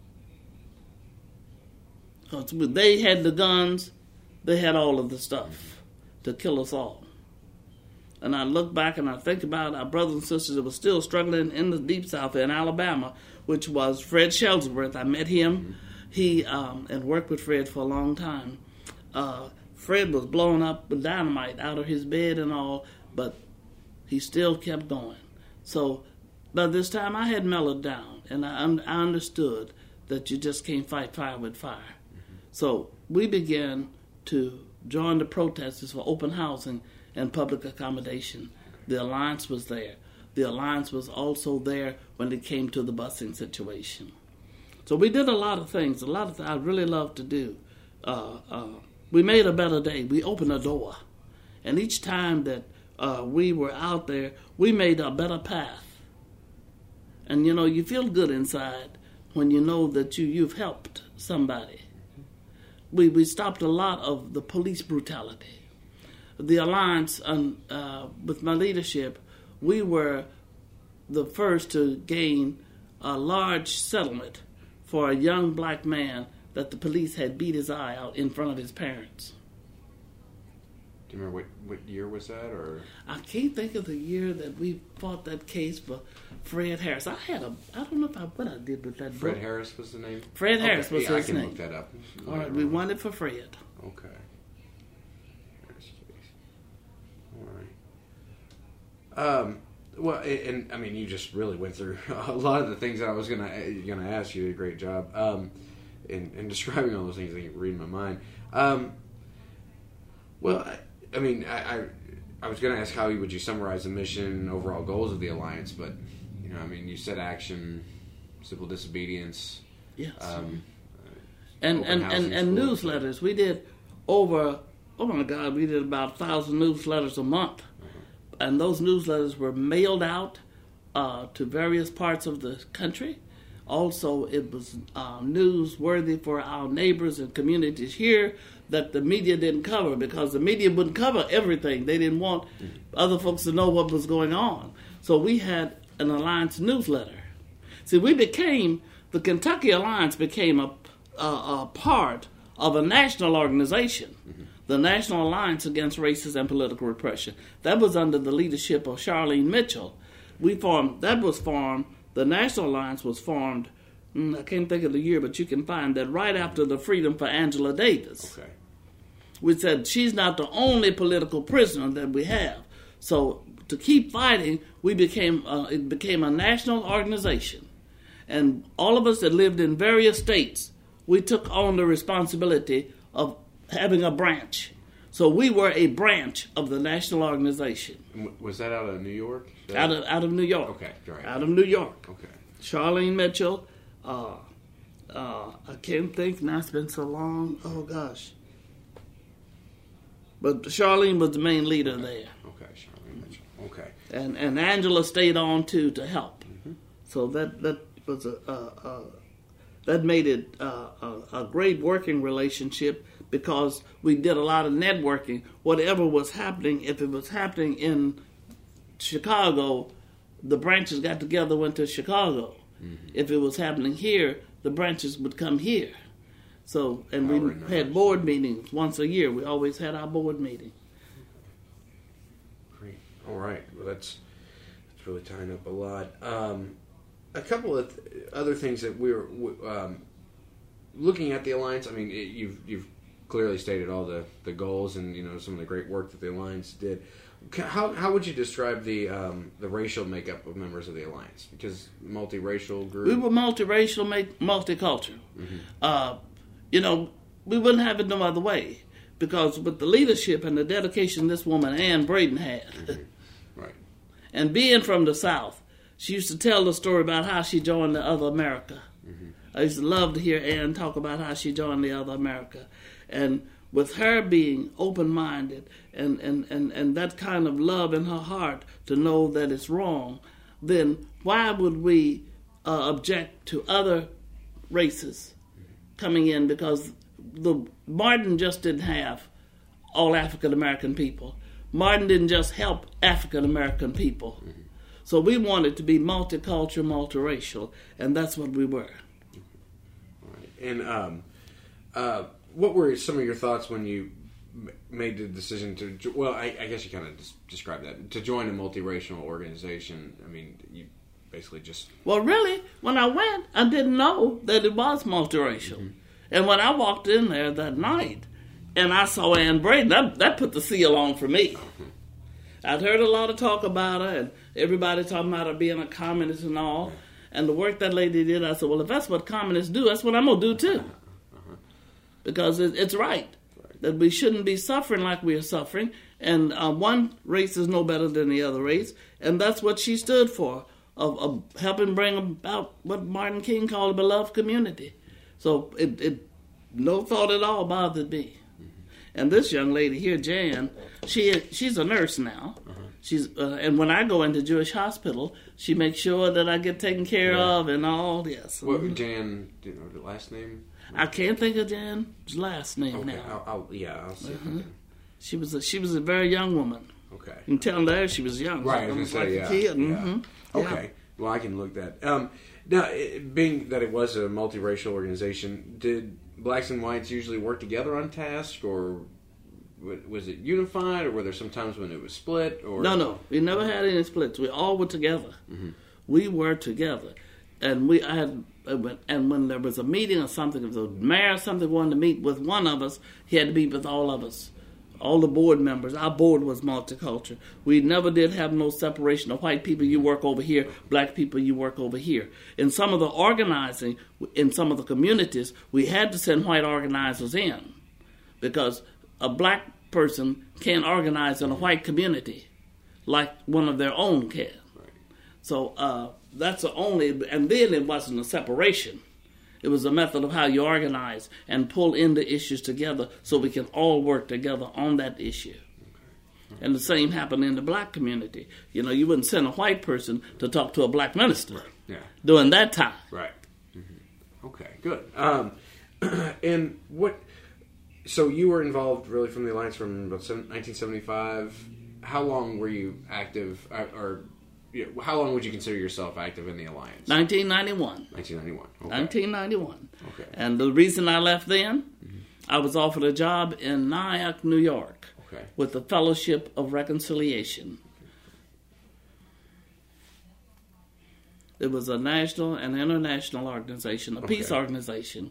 Because they had the guns, they had all of the stuff to kill us all. And I look back and I think about our brothers and sisters that were still struggling in the Deep South in Alabama, which was Fred Shellsworth. I met him. Mm-hmm. He um, and worked with Fred for a long time. Uh, Fred was blown up with dynamite out of his bed and all, but he still kept going. So by this time I had mellowed down, and I, un- I understood that you just can't fight fire with fire. Mm-hmm. So we began to join the protesters for open housing and public accommodation. The Alliance was there. The Alliance was also there when it came to the busing situation. So we did a lot of things, a lot of things I really love to do. Uh, uh, we made a better day. We opened a door. And each time that uh, we were out there, we made a better path. And, you know, you feel good inside when you know that you, you've helped somebody. We, we stopped a lot of the police brutality. The Alliance, um, uh, with my leadership, we were the first to gain a large settlement for a young black man that the police had beat his eye out in front of his parents. Do you remember what, what year was that? Or I can't think of the year that we fought that case for Fred Harris. I had a, I don't know if I, what I did with that Fred book. Harris was the name? Fred Harris okay. was yeah, his I can name. look that up. All right, we won it for Fred. Okay. Um, well, and I mean, you just really went through a lot of the things that I was gonna gonna ask. You did a great job um, in, in describing all those things. I can read my mind. Um, well, I, I mean, I, I I was gonna ask how would you summarize the mission, overall goals of the Alliance, but you know, I mean, you said action, civil disobedience, yes, um, and and and, and schools. newsletters. We did over. Oh my God, we did about a thousand newsletters a month. And those newsletters were mailed out uh, to various parts of the country. Also, it was uh, newsworthy for our neighbors and communities here that the media didn't cover because the media wouldn't cover everything. They didn't want other folks to know what was going on. So we had an Alliance newsletter. See, we became, the Kentucky Alliance became a, a, a part of a national organization. Mm-hmm. The National Alliance Against Racist and Political Repression. That was under the leadership of Charlene Mitchell. We formed, that was formed, the National Alliance was formed, I can't think of the year, but you can find that right after the freedom for Angela Davis. Okay. We said she's not the only political prisoner that we have. So to keep fighting, we became, uh, it became a national organization. And all of us that lived in various states we took on the responsibility of having a branch. So we were a branch of the national organization. W- Was that out of New York? That- Out of out of New York. Okay, right. Out of New York. Okay. Charlene Mitchell. Uh, uh, I can't think now. It's been so long. Oh gosh. But Charlene was the main leader there, Okay, Charlene Mitchell. Okay. and and Angela stayed on too to help. So that that was a, a, a that made it uh, a, a great working relationship because we did a lot of networking. Whatever was happening, if it was happening in Chicago, the branches got together, went to Chicago. Mm-hmm. If it was happening here, the branches would come here. So, and we Power had board meetings once a year. We always had our board meeting. Great. All right. Well, that's that's really tying up a lot. Um, a couple of th- other things that we were um, looking at the alliance. I mean, it, you've you've clearly stated all the, the goals and you know some of the great work that the alliance did. How how would you describe the um, the racial makeup of members of the alliance? Because multiracial group. We were multiracial, multicultural. Mm-hmm. Uh, you know, we wouldn't have it no other way because with the leadership and the dedication this woman Ann Braden had, Mm-hmm. Right, and being from the South, she used to tell the story about how she joined the Other America. Mm-hmm. I used to love to hear Ann talk about how she joined the Other America, and with her being open-minded and, and, and, and that kind of love in her heart to know that it's wrong, then why would we uh, object to other races coming in? Because the Martin just didn't have all African-American people. Martin didn't just help African-American people. Mm-hmm. So we wanted to be multicultural, multiracial, and that's what we were. All right. And um, uh, what were some of your thoughts when you m- made the decision to? Well, I, I guess you kind of des- described that to join a multiracial organization. I mean, you basically just. Well, really, when I went, I didn't know that it was multiracial, mm-hmm. and when I walked in there that night, and I saw Ann Braden, that, that put the seal on for me. Mm-hmm. I'd heard a lot of talk about her, and everybody talking about her being a communist and all. And the work that lady did, I said, well, if that's what communists do, that's what I'm going to do too. Uh-huh. Because it, it's right, right that we shouldn't be suffering like we are suffering. And uh, one race is no better than the other race. And that's what she stood for, of, of helping bring about what Martin King called a beloved community. So it, it no thought at all bothered me. And this young lady here, Jan, she she's a nurse now. Uh-huh. She's uh, and when I go into Jewish hospital, she makes sure that I get taken care yeah. of and all. Yes. What Jan? Do you know the last name? I can't think of Jan's last name okay. now. I'll, I'll, yeah, I'll see. Uh-huh. She was a, she was a very young woman. Okay. You can tell there she was young. Right. So I was like say, a yeah. kid. yeah. Mm-hmm. Okay. Yeah. Well, I can look that. Um, now, it, being that it was a multiracial organization, did blacks and whites usually work together on tasks, or was it unified, or were there some times when it was split? Or no, no, we never had any splits. We all were together. Mm-hmm. We were together, and we I had and when there was a meeting or something, if the mayor or something wanted to meet with one of us, he had to meet with all of us, all the board members. Our board was multicultural. We never did have no separation of white people. You work over here, black people. You work over here. In some of the organizing, in some of the communities, we had to send white organizers in because a black person can't organize in a white community like one of their own can. Right. So uh, that's the only, and then it wasn't a separation. It was a method of how you organize and pull in the issues together so we can all work together on that issue. Okay. And the same happened in the black community. You know, you wouldn't send a white person to talk to a black minister right. yeah. during that time. Right. Mm-hmm. Okay, good. Um, and what... So you were involved really from the Alliance from about nineteen seventy-five. How long were you active, or, or you know, how long would you consider yourself active in the Alliance? nineteen ninety-one. nineteen ninety-one. Okay. nineteen ninety-one. Okay. And the reason I left then, mm-hmm. I was offered a job in Nyack, New York, okay. with the Fellowship of Reconciliation. Okay. It was a national and international organization, a okay. peace organization.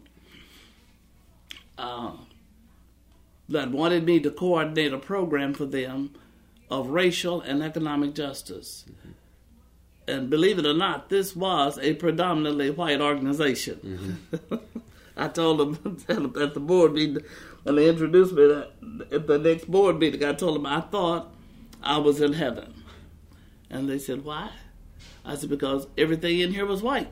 Uh, that wanted me to coordinate a program for them of racial and economic justice. Mm-hmm. And believe it or not, this was a predominantly white organization. Mm-hmm. I told them at the board meeting, when they introduced me at the next board meeting, I told them I thought I was in heaven. And they said, why? I said, because everything in here was white.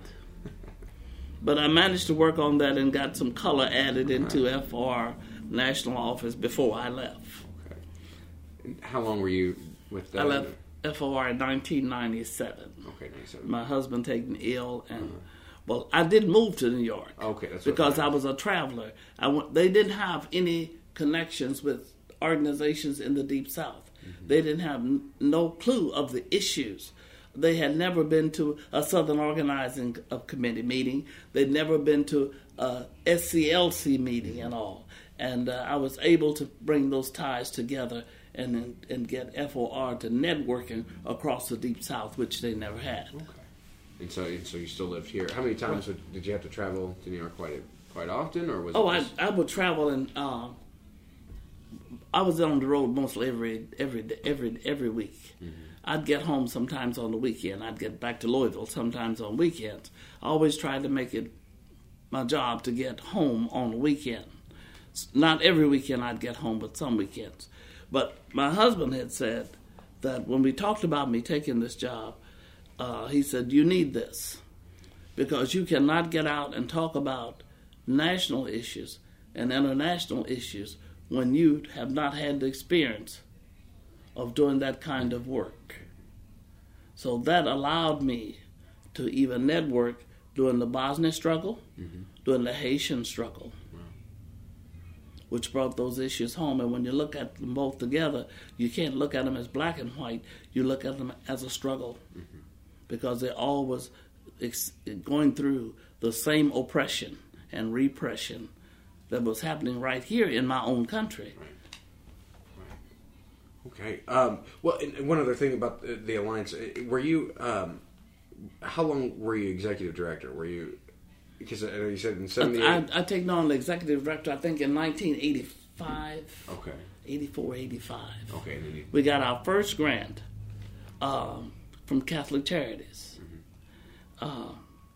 But I managed to work on that and got some color added into F O R national office before I left. Okay. And how long were you with that? I left F O R in nineteen ninety-seven. Okay, ninety-seven. My husband taken ill, and Uh-huh. well, I did move to New York. Okay, that's what because I I was a traveler. I went, they didn't have any connections with organizations in the Deep South. Mm-hmm. They didn't have n- no clue of the issues. They had never been to a Southern Organizing Committee meeting. They'd never been to a S C L C meeting and all. And uh, I was able to bring those ties together and and get F O R to networking across the Deep South, which they never had. Okay. And so, and so you still lived here. How many times would, did you have to travel to New York quite quite often, or was Oh, it I, just... I would travel and uh, I was on the road mostly every every every every week. Mm-hmm. I'd get home sometimes on the weekend. I'd get back to Louisville sometimes on weekends. I always tried to make it my job to get home on the weekend. Not every weekend I'd get home, but some weekends. But my husband had said that when we talked about me taking this job, uh, he said, you need this because you cannot get out and talk about national issues and international issues when you have not had the experience of doing that kind of work. So that allowed me to even network during the Bosnia struggle, mm-hmm. during the Haitian struggle, wow. which brought those issues home. And when you look at them both together, you can't look at them as black and white. You look at them as a struggle mm-hmm. because they're always ex- going through the same oppression and repression that was happening right here in my own country. Right. Okay. Um, well, and one other thing about the, the alliance, were you? Um, how long were you executive director? Were you? Because I know you said in seventy-eight. I, I taken on the executive director, I think, in nineteen eighty-five. Okay. eighty-four, eighty-five. Okay. And then you... We got our first grant um, from Catholic Charities, mm-hmm. uh,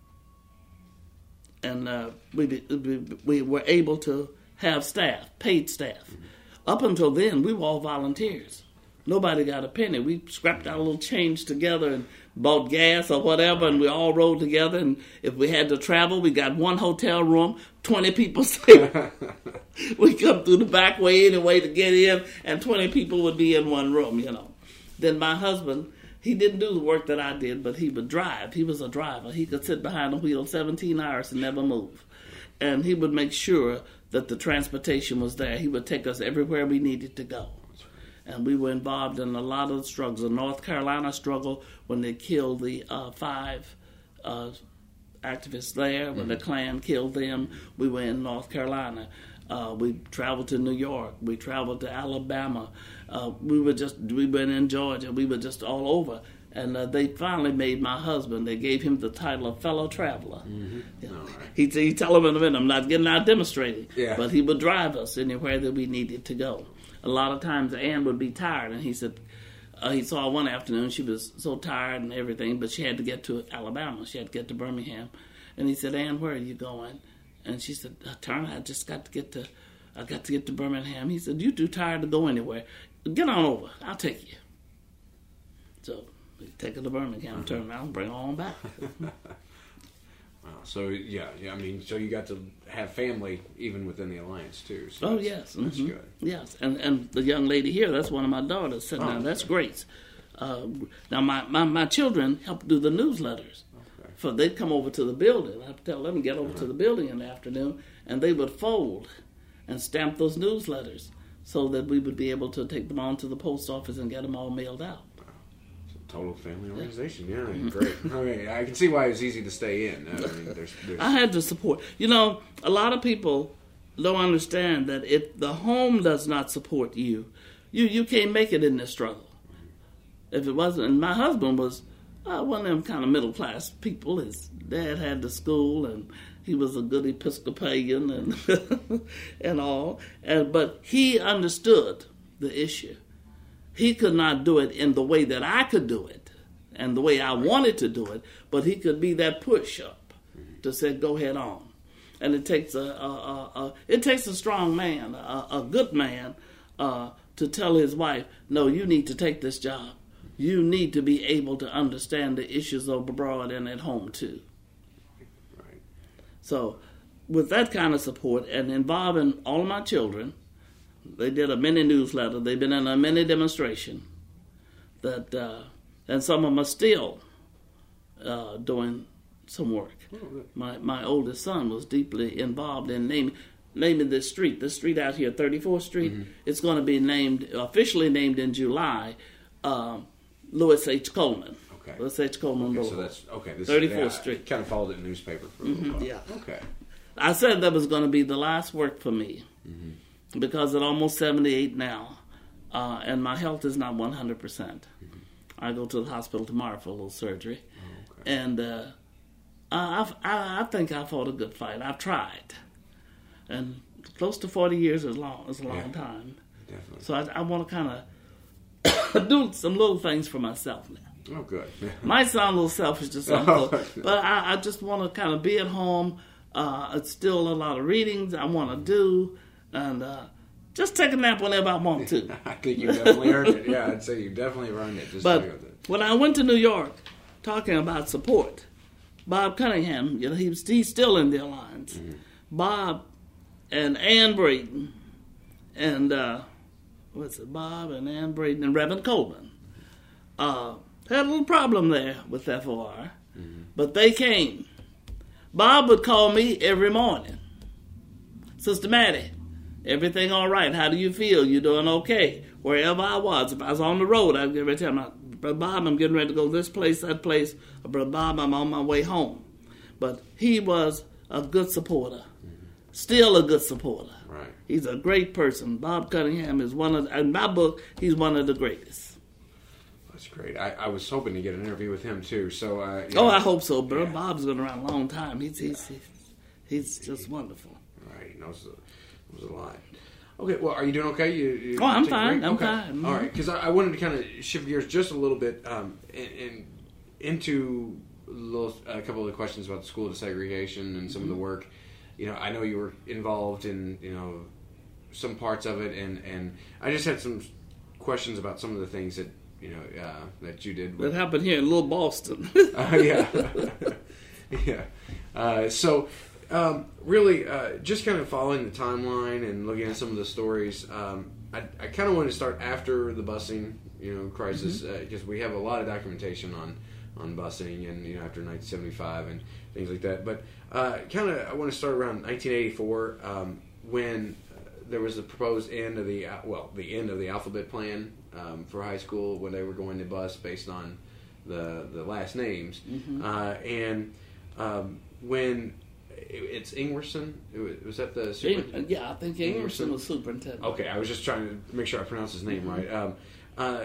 and uh, we, we we were able to have staff, paid staff. Mm-hmm. Up until then, we were all volunteers. Nobody got a penny. We scrapped our little change together and bought gas or whatever, and we all rode together. And if we had to travel, we got one hotel room, twenty people stayed. We come through the back way anyway to get in, and twenty people would be in one room, you know. Then my husband, he didn't do the work that I did, but he would drive. He was a driver. He could sit behind the wheel seventeen hours and never move. And he would make sure that the transportation was there. He would take us everywhere we needed to go. And we were involved in a lot of the struggles. The North Carolina struggle, when they killed the uh, five uh, activists there, when mm-hmm. the Klan killed them, we were in North Carolina. Uh, we traveled to New York. We traveled to Alabama. Uh, we were just, we were in Georgia. We were just all over. And uh, they finally made my husband, they gave him the title of fellow traveler. Mm-hmm. You know, right. He'd, he'd tell him in a minute, I'm not getting out demonstrating. Yeah. But he would drive us anywhere that we needed to go. A lot of times Ann would be tired, and he said, uh, he saw one afternoon, she was so tired and everything, but she had to get to Alabama. She had to get to Birmingham. And he said, Ann, where are you going? And she said, Turner, I just got to get to, I got to get to Birmingham. He said, you too tired to go anywhere. Get on over. I'll take you. So we take her to Birmingham, uh-huh. turn around, bring her on back. Wow. So yeah, yeah. I mean, so you got to have family even within the alliance too. So oh that's, yes, that's mm-hmm. good. Yes, and and the young lady here, that's one of my daughters sitting oh, down. That's okay. Grace. Uh, now my, my, my children help do the newsletters. Okay. So they'd come over to the building. I'd tell them to get over uh-huh. to the building in the afternoon, and they would fold and stamp those newsletters so that we would be able to take them on to the post office and get them all mailed out. Total family organization, yeah, yeah great. Okay, I can see why it's easy to stay in. I mean, there's, there's... I had to support. You know, a lot of people don't understand that if the home does not support you, you you can't make it in this struggle. If it wasn't, and my husband was uh, one of them kind of middle class people. His dad had the school, and he was a good Episcopalian, and and all. And but he understood the issue. He could not do it in the way that I could do it and the way I wanted to do it, but he could be that push-up to say, go head on. and it takes a, a, a, a it takes a strong man, a, a good man, uh, to tell his wife, no, you need to take this job. You need to be able to understand the issues of abroad and at home too. Right. So, with that kind of support and involving all of my children, they did a mini newsletter. They've been in a mini demonstration. That uh, and some of them are still uh, doing some work. Oh, good. My my oldest son was deeply involved in naming naming this street. This street out here, thirty-fourth Street. Mm-hmm. It's going to be named officially named in July, um, Louis H. Coleman. Okay. Louis H. Coleman Okay, so Boulevard. that's okay. This thirty-fourth yeah, Street. Kind of followed it in the newspaper for a little while. yeah. Okay. I said that was going to be the last work for me Mm-hmm. because at almost seventy-eight now, uh, and my health is not one hundred percent. Mm-hmm. I go to the hospital tomorrow for a little surgery, Oh, okay. and uh, I, I I think I fought a good fight. I've tried, and close to forty years is long is a long Yeah. time. Definitely. So I, I want to kind of do some little things for myself now. Oh, good. Might sound a little selfish to some Oh, folks, but I, I just want to kind of be at home. Uh, it's still a lot of readings I want to do, and uh, just take a nap whenever I want to. I think you definitely earned it. Yeah, I'd say you definitely earned it. Just But to with it. when I went to New York, talking about support, Bob Cunningham, you know, he was, he's still in the Alliance. Mm-hmm. Bob and Ann Braden, and uh, what's it, Bob and Ann Braden and Reverend Coleman, uh, had a little problem there with F O R, Mm-hmm. but they came. Bob would call me every morning. Sister Maddie, everything all right? How do you feel? You doing okay? Wherever I was, if I was on the road, I'd get ready to tell him, Brother Bob, I'm getting ready to go this place, that place. Or, Brother Bob, I'm on my way home. But he was a good supporter. Still a good supporter. Right. He's a great person. Bob Cunningham is one of, in my book, he's one of the greatest. That's great. I, I was hoping to get an interview with him too. So. Uh, Oh, yeah. I hope so, bro. Yeah. Bob's been around a long time. He's he's he's, he's just wonderful. Right. Knows a, knows a lot. Okay. Well, are you doing okay? You, you Oh, I'm take a fine. break? I'm okay. fine. All right. Because I, I wanted to kind of shift gears just a little bit um, in, in, into a, little, a couple of the questions about the school desegregation and some Mm-hmm. of the work. You know, I know you were involved in you know some parts of it, and, and I just had some questions about some of the things that you know uh, that you did. That With, happened here in Little Boston. uh, yeah, yeah. Uh, so, um, really, uh, just kind of following the timeline and looking at some of the stories. Um, I, I kind of wanted to start after the busing, you know, crisis because we have a lot of documentation on on busing and you know after nineteen seventy-five and things like that. But uh, kind of, I want to start around nineteen eighty-four um, when there was the proposed end of the well, the end of the alphabet plan um, for high school when they were going to bus based on the the last names, Mm-hmm. uh, and um, when it, it's Ingerson, it was, was that the super? Yeah, I think Ingerson was superintendent. Okay, I was just trying to make sure I pronounced his name Mm-hmm. right. Um, uh,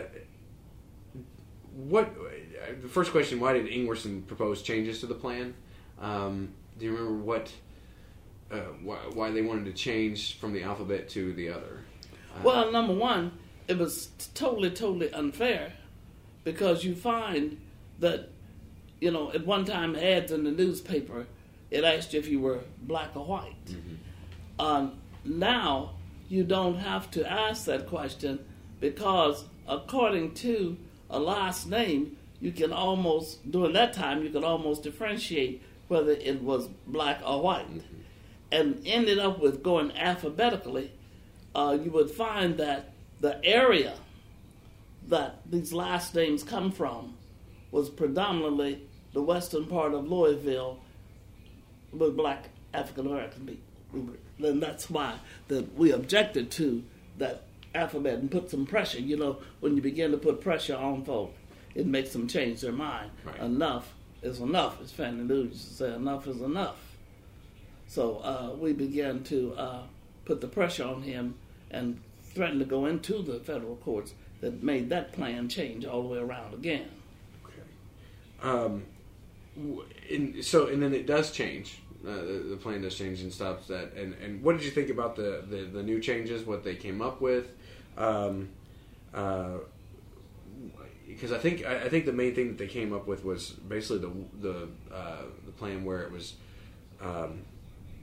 what? The first question: why did Ingerson propose changes to the plan? Um, do you remember what? Uh, why, why they wanted to change from the alphabet to the other? Uh, Well, number one, it was t- totally, totally unfair because you find that, you know, at one time ads in the newspaper, it asked you if you were black or white. Mm-hmm. Um, now, you don't have to ask that question because according to a last name, you can almost, during that time, you could almost differentiate whether it was black or white. Mm-hmm. And ended up with going alphabetically, uh, you would find that the area that these last names come from was predominantly the western part of Louisville with black African American people. And that's why that we objected to that alphabet and put some pressure. You know, when you begin to put pressure on folk, it makes them change their mind. Right. Enough is enough, as Fannie Lou used to say, enough is enough. So uh, we began to uh, put the pressure on him and threatened to go into the federal courts that made that plan change all the way around again. Okay. Um, w- and so, and then it does change. Uh, the, the plan does change and stops that. And, and what did you think about the, the, the new changes? What they came up with? Um, uh, because I think I, I think the main thing that they came up with was basically the the uh, the plan where it was. Um,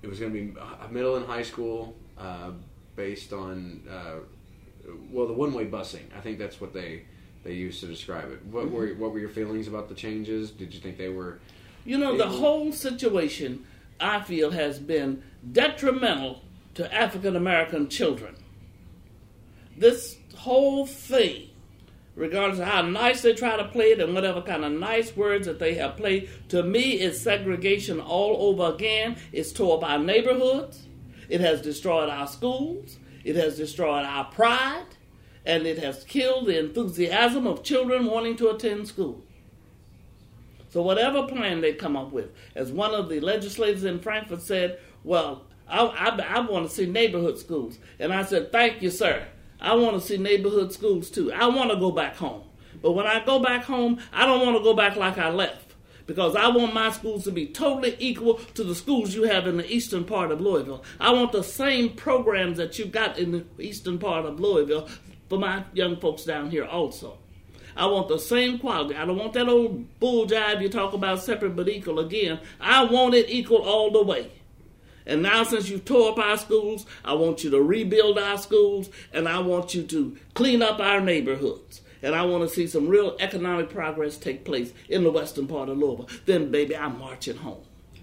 it was going to be a middle and high school uh, based on uh, well the one-way busing. I think that's what they they used to describe it. What were what were your feelings about the changes? Did you think they were? You know, the whole situation, I feel, has been detrimental to African American children. This whole thing, regardless of how nice they try to play it and whatever kind of nice words that they have played, to me it's segregation all over again. It's tore up our neighborhoods. It has destroyed our schools. It has destroyed our pride. And it has killed the enthusiasm of children wanting to attend school. So whatever plan they come up with, as one of the legislators in Frankfurt said, well, I, I, I want to see neighborhood schools. And I said, thank you, sir. I want to see neighborhood schools too. I want to go back home. But when I go back home, I don't want to go back like I left. Because I want my schools to be totally equal to the schools you have in the eastern part of Louisville. I want the same programs that you got in the eastern part of Louisville for my young folks down here also. I want the same quality. I don't want that old bull jive you talk about separate but equal again. I want it equal all the way. And now since you've tore up our schools, I want you to rebuild our schools, and I want you to clean up our neighborhoods. And I want to see some real economic progress take place in the western part of Louisville. Then, baby, I'm marching home.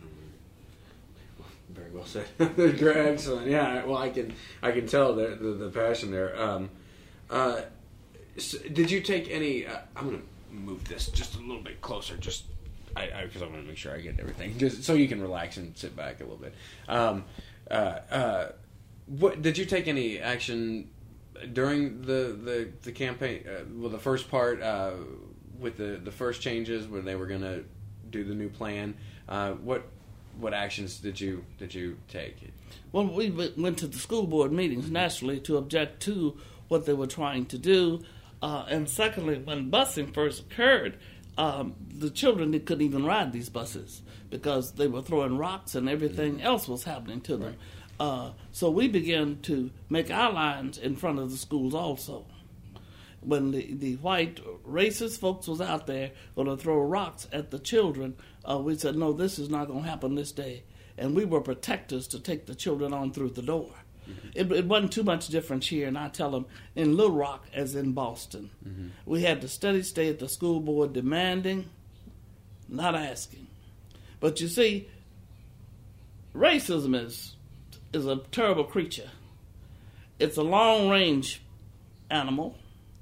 Very well said. Excellent. Yeah, well, I can I can tell the the, the passion there. Um, uh, so did you take any... Uh, I'm going to move this just a little bit closer, just because I, I, 'cause I want to make sure I get everything, just so you can relax and sit back a little bit. Um, uh, uh, what did you take any action during the the, the campaign? Uh, well, the first part uh, with the, the first changes when they were going to do the new plan. Uh, what what actions did you did you take? Well, we went to the school board meetings naturally to object to what they were trying to do. Uh, and secondly, when busing first occurred, um, the children they couldn't even ride these buses because they were throwing rocks and everything else was happening to them. Right. Uh, so we began to make our lines in front of the schools also. When the, the white racist folks was out there going to throw rocks at the children, uh, we said, no, this is not going to happen this day. And we were protectors to take the children on through the door. Mm-hmm. It, it wasn't too much difference here, and I tell them, in Little Rock as in Boston. Mm-hmm. We had to steady stay at the school board demanding, not asking. But you see, racism is is a terrible creature. It's a long-range animal.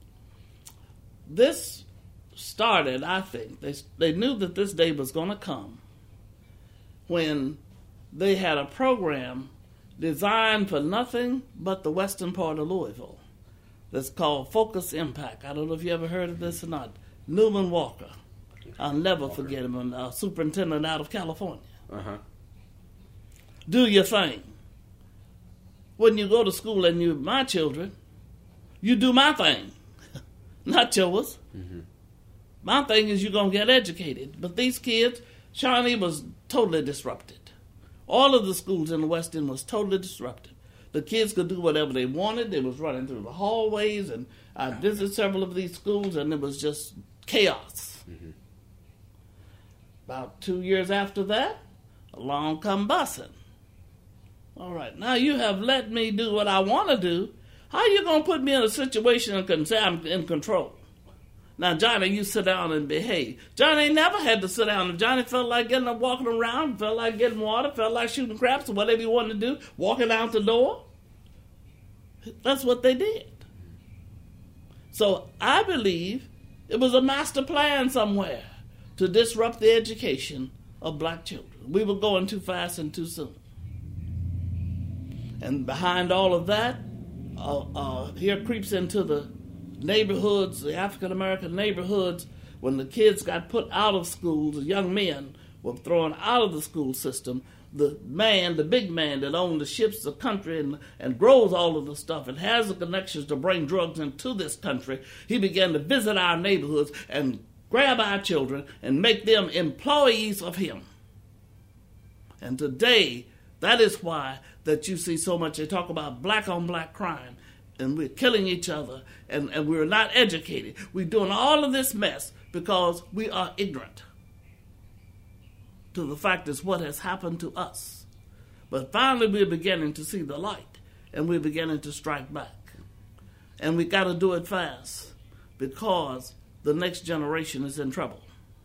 This started, I think, they, they knew that this day was going to come when they had a program designed for nothing but the western part of Louisville that's called Focus Impact. I don't know if you ever heard of this or not. Newman Walker. I'll never Walker. forget him, a superintendent out of California. Uh-huh. Do your thing. When you go to school and you, my children, you do my thing, not yours. Mm-hmm. My thing is you're going to get educated. But these kids, Shawnee was totally disrupted. All of the schools in the West End was totally disrupted. The kids could do whatever they wanted. They was running through the hallways, and I visited several of these schools, and it was just chaos. Mm-hmm. About two years after that, along come busing. All right, now you have let me do what I want to do. How are you going to put me in a situation and can say I'm in control? Now, Johnny, you sit down and behave. Johnny never had to sit down. If Johnny felt like getting up, walking around, felt like getting water, felt like shooting craps or whatever he wanted to do, walking out the door, that's what they did. So I believe it was a master plan somewhere to disrupt the education of black children. We were going too fast and too soon. And behind all of that, uh, uh, here creeps into the neighborhoods, the African-American neighborhoods, when the kids got put out of school, the young men were thrown out of the school system, the man, the big man that owned the ships, the country, and, and grows all of the stuff and has the connections to bring drugs into this country, he began to visit our neighborhoods and grab our children and make them employees of him. And today, that is why that you see so much, they talk about black-on-black crime, and we're killing each other, and, and we're not educated. We're doing all of this mess because we are ignorant to the fact is what has happened to us. But finally we're beginning to see the light, and we're beginning to strike back. And we got to do it fast, because the next generation is in trouble.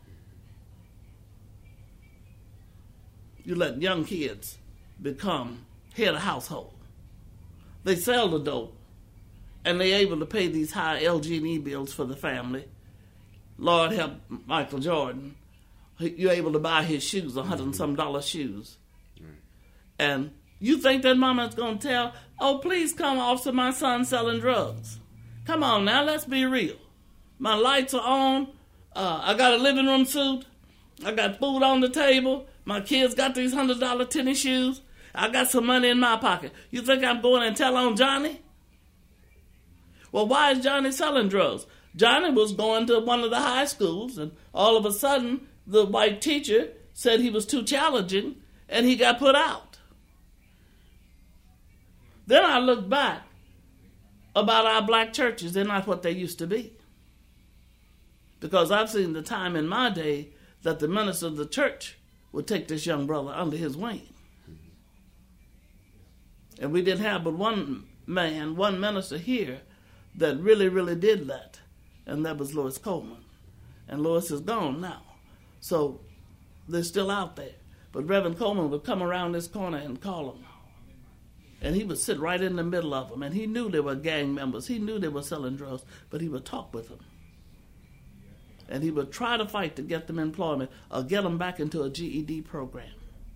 You let young kids become head of household. They sell the dope, and they're able to pay these high L G and E bills for the family. Lord help Michael Jordan. You're able to buy his shoes, a hundred and some dollar shoes. And you think that mama's going to tell, oh, please come, officer, my son's selling drugs. Come on now, let's be real. My lights are on. Uh, I got a living room suit. I got food on the table. My kids got these one hundred dollar tennis shoes. I got some money in my pocket. You think I'm going and tell on Johnny? Well, why is Johnny selling drugs? Johnny was going to one of the high schools, and all of a sudden, the white teacher said he was too challenging, and he got put out. Then I look back about our black churches. They're not what they used to be. Because I've seen the time in my day that the minister of the church would take this young brother under his wing. And we didn't have but one man, one minister here that really, really did that. And that was Lois Coleman. And Lois is gone now. So they're still out there. But Reverend Coleman would come around this corner and call them. And he would sit right in the middle of them. And he knew they were gang members. He knew they were selling drugs. But he would talk with them. And he would try to fight to get them employment or get them back into a G E D program.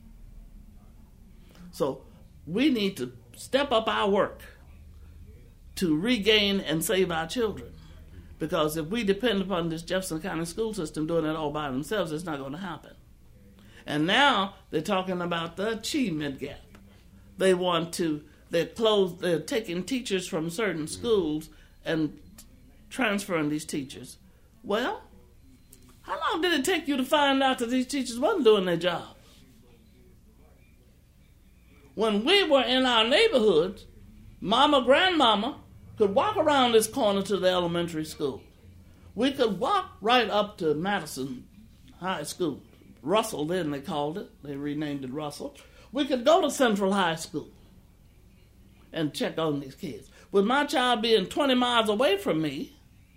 So we need to step up our work to regain and save our children. Because if we depend upon this Jefferson County school system doing it all by themselves, it's not going to happen. And now they're talking about the achievement gap. They want to, they're closed, they're taking teachers from certain schools and transferring these teachers. Well, how long did it take you to find out that these teachers wasn't doing their job? When we were in our neighborhoods, mama, grandmama could walk around this corner to the elementary school. We could walk right up to Madison High School. Russell, then they called it. They renamed it Russell. We could go to Central High School and check on these kids. With my child being twenty miles away from me,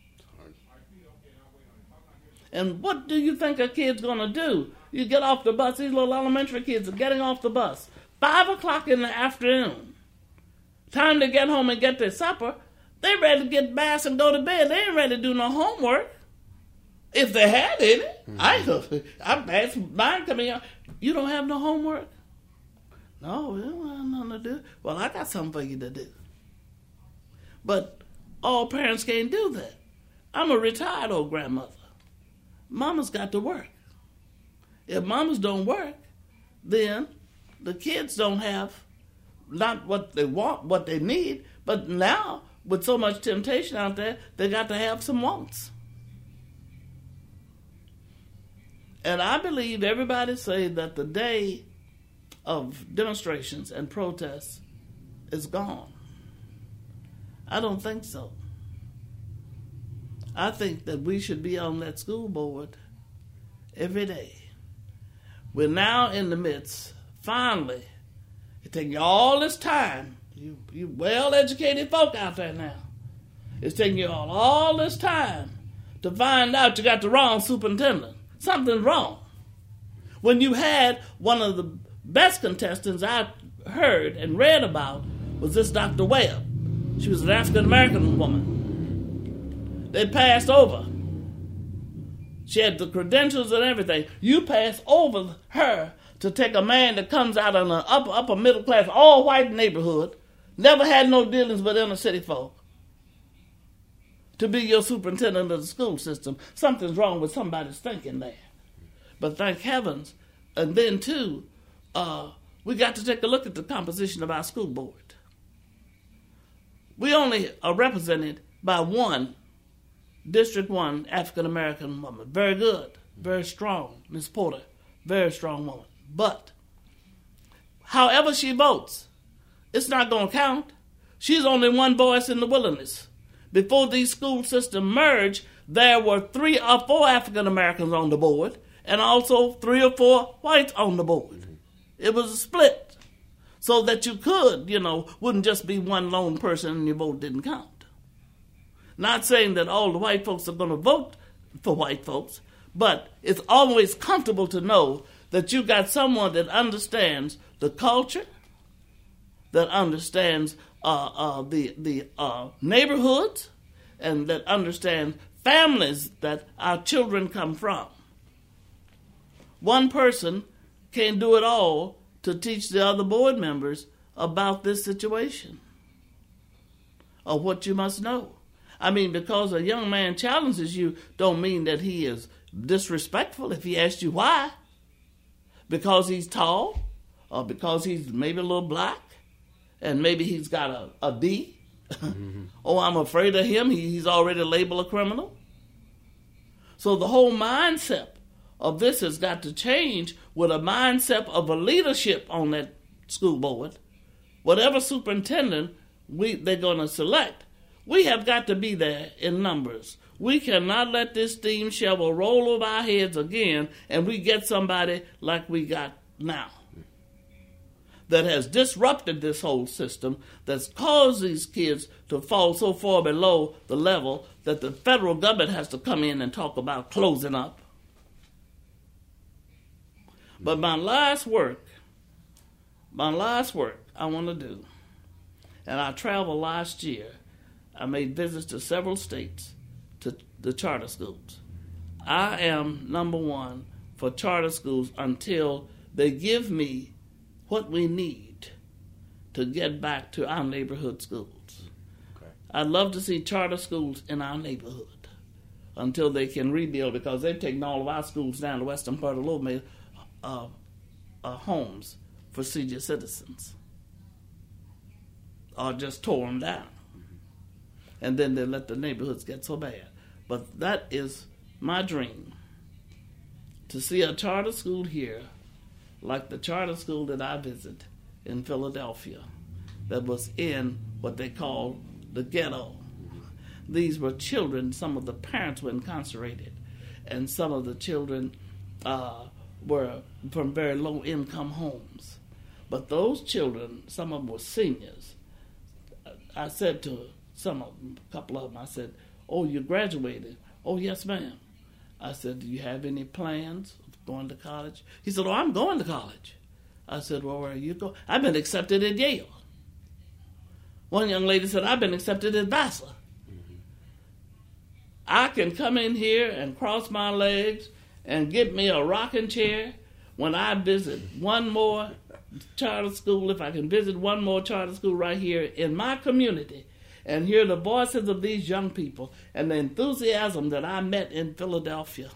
and what do you think a kid's going to do? You get off the bus, these little elementary kids are getting off the bus. Five o'clock in the afternoon. Time to get home and get their supper. They ready to get baths and go to bed. They ain't ready to do no homework. If they had any. Mm-hmm. I, I'm asked mine coming out. You don't have no homework? No, we don't have nothing to do. Well, I got something for you to do. But all parents can't do that. I'm a retired old grandmother. Mama's got to work. If mamas don't work, then the kids don't have not what they want, what they need, but now with so much temptation out there, they got to have some wants. And I believe everybody say that the day of demonstrations and protests is gone. I don't think so. I think that we should be on that school board every day. We're now in the midst, finally, it taking you all this time, you, you well-educated folk out there now, it's taking you all, all this time to find out you got the wrong superintendent. Something's wrong. When you had one of the best contestants I heard and read about was this Doctor Webb. She was an African-American woman. They passed over. She had the credentials and everything. You pass over her to take a man that comes out of an upper, upper middle class, all white neighborhood, never had no dealings with inner city folk, to be your superintendent of the school system. Something's wrong with somebody's thinking there. But thank heavens. And then, too, uh, we got to take a look at the composition of our school board. We only are represented by one District one African-American woman. Very good. Very strong. Miz Porter. Very strong woman. But however she votes, it's not going to count. She's only one voice in the wilderness. Before these school systems merged, there were three or four African-Americans on the board and also three or four whites on the board. It was a split. so that you could, you know, wouldn't just be one lone person and your vote didn't count. Not saying that all the white folks are going to vote for white folks, but it's always comfortable to know that you got someone that understands the culture, that understands uh, uh, the the uh, neighborhoods, and that understands families that our children come from. One person can't do it all to teach the other board members about this situation or what you must know. I mean, because a young man challenges you don't mean that he is disrespectful if he asks you why. Because he's tall, or because he's maybe a little black, and maybe he's got a, a D. Mm-hmm. Oh, I'm afraid of him. He, he's already labeled a criminal. So the whole mindset of this has got to change with a mindset of a leadership on that school board. Whatever superintendent we they're going to select, we have got to be there in numbers. We cannot let this steam shovel roll over our heads again and we get somebody like we got now that has disrupted this whole system, that's caused these kids to fall so far below the level that the federal government has to come in and talk about closing up. But my last work, my last work I want to do, and I traveled last year, I made visits to several states, to the charter schools. I am number one for charter schools until they give me what we need to get back to our neighborhood schools. Okay. I'd love to see charter schools in our neighborhood until they can rebuild, because they've taken all of our schools down the western part of Little uh, uh, homes for senior citizens, or just tore them down. And then they let the neighborhoods get so bad. But that is my dream, to see a charter school here like the charter school that I visit in Philadelphia that was in what they call the ghetto. These were children, some of the parents were incarcerated, and some of the children uh, were from very low-income homes. But those children, some of them were seniors. I said to some of them, a couple of them, I said, "Oh, you graduated?" "Oh, yes, ma'am." I said, "Do you have any plans of going to college?" He said, "Oh, I'm going to college." I said, "Well, where are you going?" "I've been accepted at Yale." One young lady said, "I've been accepted at Vassar." Mm-hmm. I can come in here and cross my legs and get me a rocking chair when I visit one more charter school, if I can visit one more charter school right here in my community, and hear the voices of these young people and the enthusiasm that I met in Philadelphia.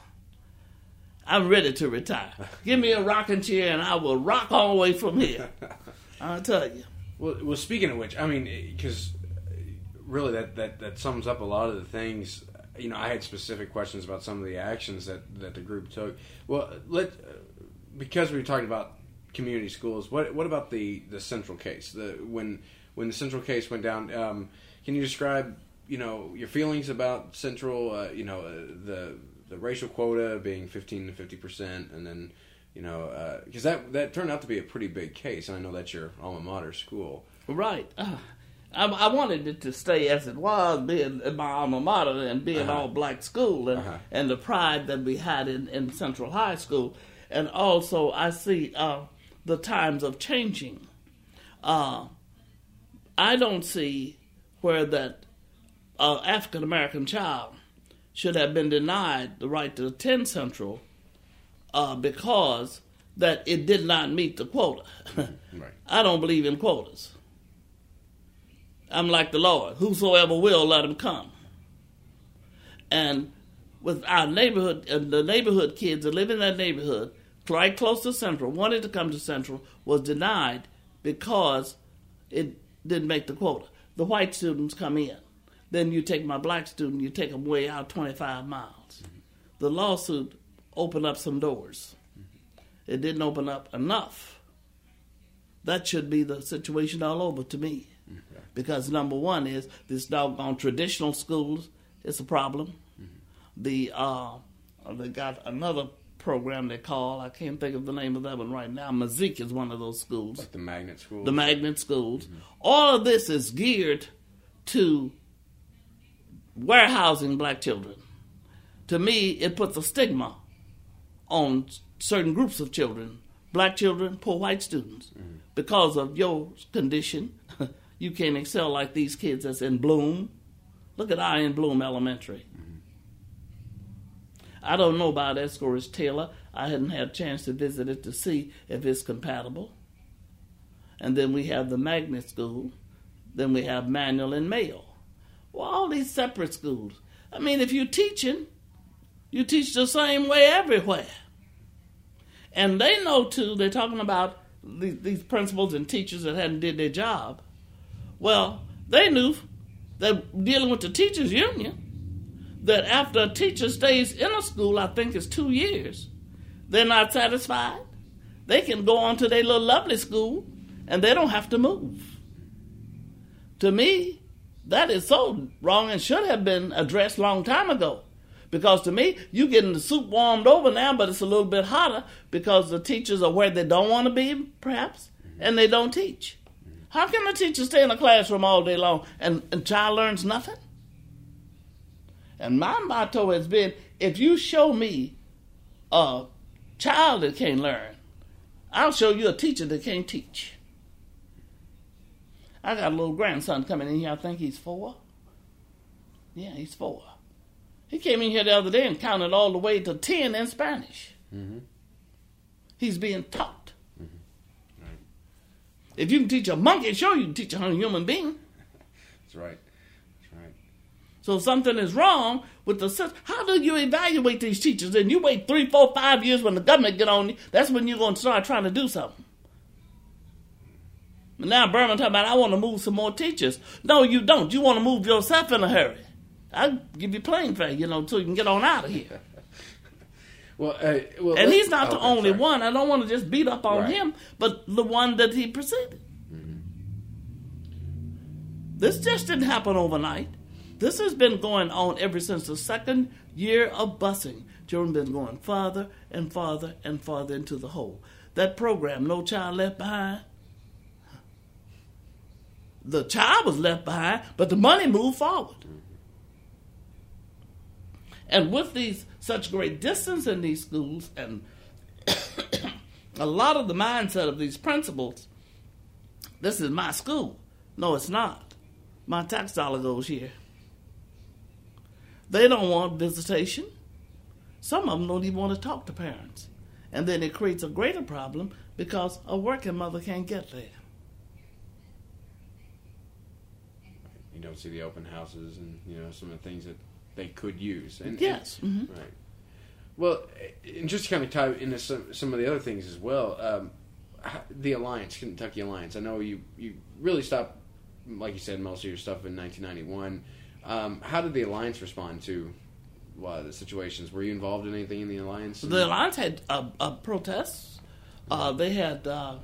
I'm ready to retire. Give me a rocking chair and I will rock all the way from here. I'll tell you. Well, well, speaking of which, I mean, because really that, that, that sums up a lot of the things. You know, I had specific questions about some of the actions that, that the group took. Well, let because we were talking about community schools, what what about the, the Central case? The when when the Central case went down, um, can you describe, you know, your feelings about Central? Uh, you know, uh, the the racial quota being fifteen to fifty percent, and then, you know, because uh, that that turned out to be a pretty big case, and I know that's your alma mater school. Right. Uh, I, I wanted it to stay as it was, being in my alma mater and being uh-huh. all black school, and, uh-huh. and the pride that we had in, in Central High School, and also I see uh, the times of changing. Uh, I don't see where that uh, African American child should have been denied the right to attend Central uh, because that it did not meet the quota. Right. I don't believe in quotas. I'm like the Lord, whosoever will, let him come. And with our neighborhood, and the neighborhood kids that live in that neighborhood, right close to Central, wanted to come to Central, was denied because it didn't make the quota. The white students come in. Then you take my black student, you take them way out twenty-five miles. Mm-hmm. The lawsuit opened up some doors. Mm-hmm. It didn't open up enough. That should be the situation all over to me. Mm-hmm. Because number one is this doggone traditional schools is a problem. Mm-hmm. The uh, they got another program they call. I can't think of the name of that one right now. Mazik is one of those schools. Like the magnet schools. The magnet schools. Mm-hmm. All of this is geared to warehousing black children. To me, it puts a stigma on certain groups of children, black children, poor white students. Mm-hmm. Because of your condition, you can't excel like these kids that's in Bloom. Look at I in Bloom Elementary. Mm-hmm. I don't know about Escorage Taylor. I hadn't had a chance to visit it to see if it's compatible. And then we have the magnet school. Then we have Manual and Mayo. Well, all these separate schools. I mean, if you're teaching, you teach the same way everywhere. And they know, too, they're talking about these, these principals and teachers that hadn't did their job. Well, they knew that dealing with the teachers' union, that after a teacher stays in a school, I think it's two years, they're not satisfied. They can go on to their little lovely school, and they don't have to move. To me, that is so wrong and should have been addressed a long time ago. Because to me, you're getting the soup warmed over now, but it's a little bit hotter because the teachers are where they don't want to be, perhaps, and they don't teach. How can a teacher stay in a classroom all day long and a child learns nothing? And my motto has been, if you show me a child that can't learn, I'll show you a teacher that can't teach. I got a little grandson coming in here. I think he's four. Yeah, he's four. He came in here the other day and counted all the way to ten in Spanish. Mm-hmm. He's being taught. Mm-hmm. Right. If you can teach a monkey, sure you can teach a human being. That's right. That's right. So something is wrong with the system. How do you evaluate these teachers? And you wait three, four, five years when the government get on you. That's when you're going to start trying to do something. Now Berman talking about, I want to move some more teachers. No, you don't. You want to move yourself in a hurry. I'll give you plane fare, you know, so you can get on out of here. well, uh, well, and he's not the okay, only sorry. one. I don't want to just beat up on right. him, but the one that he preceded. Mm-hmm. This just didn't happen overnight. This has been going on ever since the second year of busing. Children have been going farther and farther and farther into the hole. That program, No Child Left Behind, the child was left behind, but the money moved forward. And with these such great distance in these schools and a lot of the mindset of these principals, this is my school. No, it's not. My tax dollar goes here. They don't want visitation. Some of them don't even want to talk to parents. And then it creates a greater problem because a working mother can't get there. You don't see the open houses and, you know, some of the things that they could use. And, yes. And, mm-hmm. Right. Well, and just to kind of tie into some, some of the other things as well, um, the Alliance, Kentucky Alliance, I know you, you really stopped, like you said, most of your stuff in nineteen ninety-one. Um, how did the Alliance respond to well, the situations? Were you involved in anything in the Alliance? The Alliance had uh, uh, protests. Uh, they had... Uh,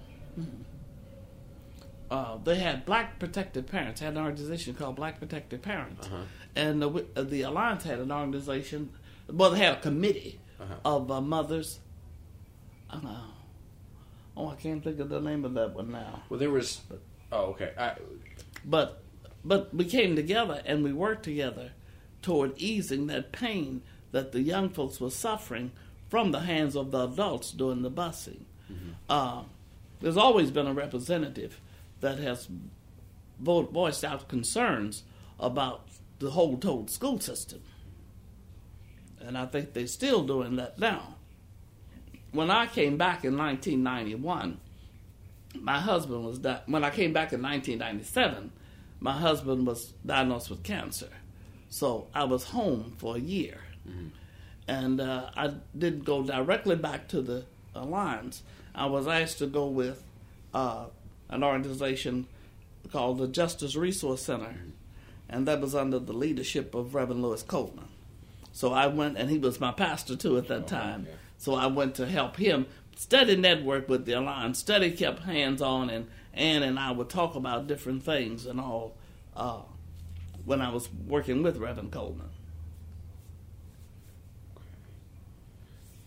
Uh, they had Black Protected Parents, had an organization called Black Protected Parents. Uh-huh. And the, uh, the Alliance had an organization, well, they had a committee uh-huh. of uh, mothers. Uh, oh, I can't think of the name of that one now. Well, there was, oh, okay. I, but, but we came together and we worked together toward easing that pain that the young folks were suffering from the hands of the adults during the busing. Mm-hmm. Uh, there's always been a representative that has vo- voiced out concerns about the whole total school system. And I think they're still doing that now. When I came back in nineteen ninety-one, my husband was, di- when I came back in nineteen ninety-seven, my husband was diagnosed with cancer. So I was home for a year. Mm-hmm. And uh, I didn't go directly back to the Alliance. I was asked to go with uh, an organization called the Justice Resource Center, and that was under the leadership of Reverend Louis Coleman. So I went, and he was my pastor too at that oh, time. Yeah. So I went to help him study network with the Alliance, study kept hands on, and Ann and I would talk about different things and all uh, when I was working with Reverend Coleman.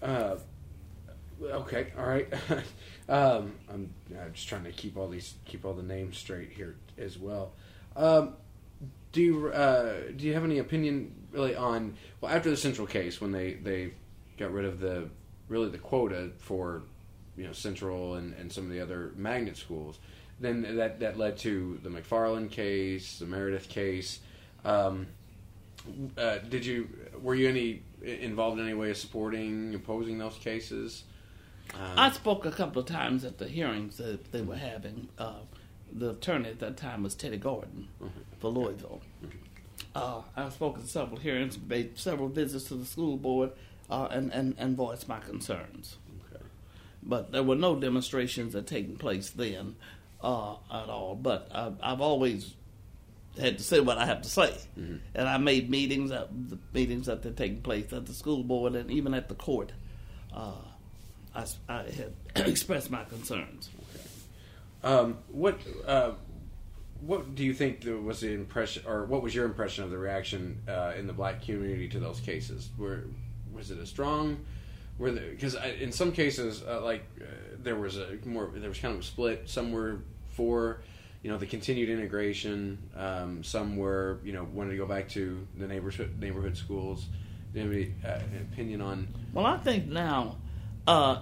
Uh, okay, all right. um, I'm uh, just trying to keep all these keep all the names straight here as well. Um, do you uh, do you have any opinion really on well after the Central case when they, they got rid of the really the quota for you know Central and, and some of the other magnet schools, then that that led to the McFarland case, the Meredith case. Um, uh, did you were you any involved in any way of supporting, opposing those cases? Um, I spoke a couple of times at the hearings that they were having. Uh, the attorney at that time was Teddy Gordon okay. for Louisville. Okay. Uh, I've spoken at several hearings, made several visits to the school board, uh, and, and, and voiced my concerns. Okay. But there were no demonstrations that taken place then uh, at all. But I, I've always had to say what I have to say. Mm-hmm. And I made meetings, uh, the meetings that were taking place at the school board and even at the court. Uh, I, I had expressed my concerns. Okay. Um, what uh, what do you think there was the impression, or what was your impression of the reaction uh, in the black community to those cases? Were was it a strong? Were because in some cases, uh, like uh, there was a more there was kind of a split. Some were for you know the continued integration. Um, some were you know wanted to go back to the neighborhood neighborhood schools. Do you have any uh, an opinion on? Well, I think now. Uh,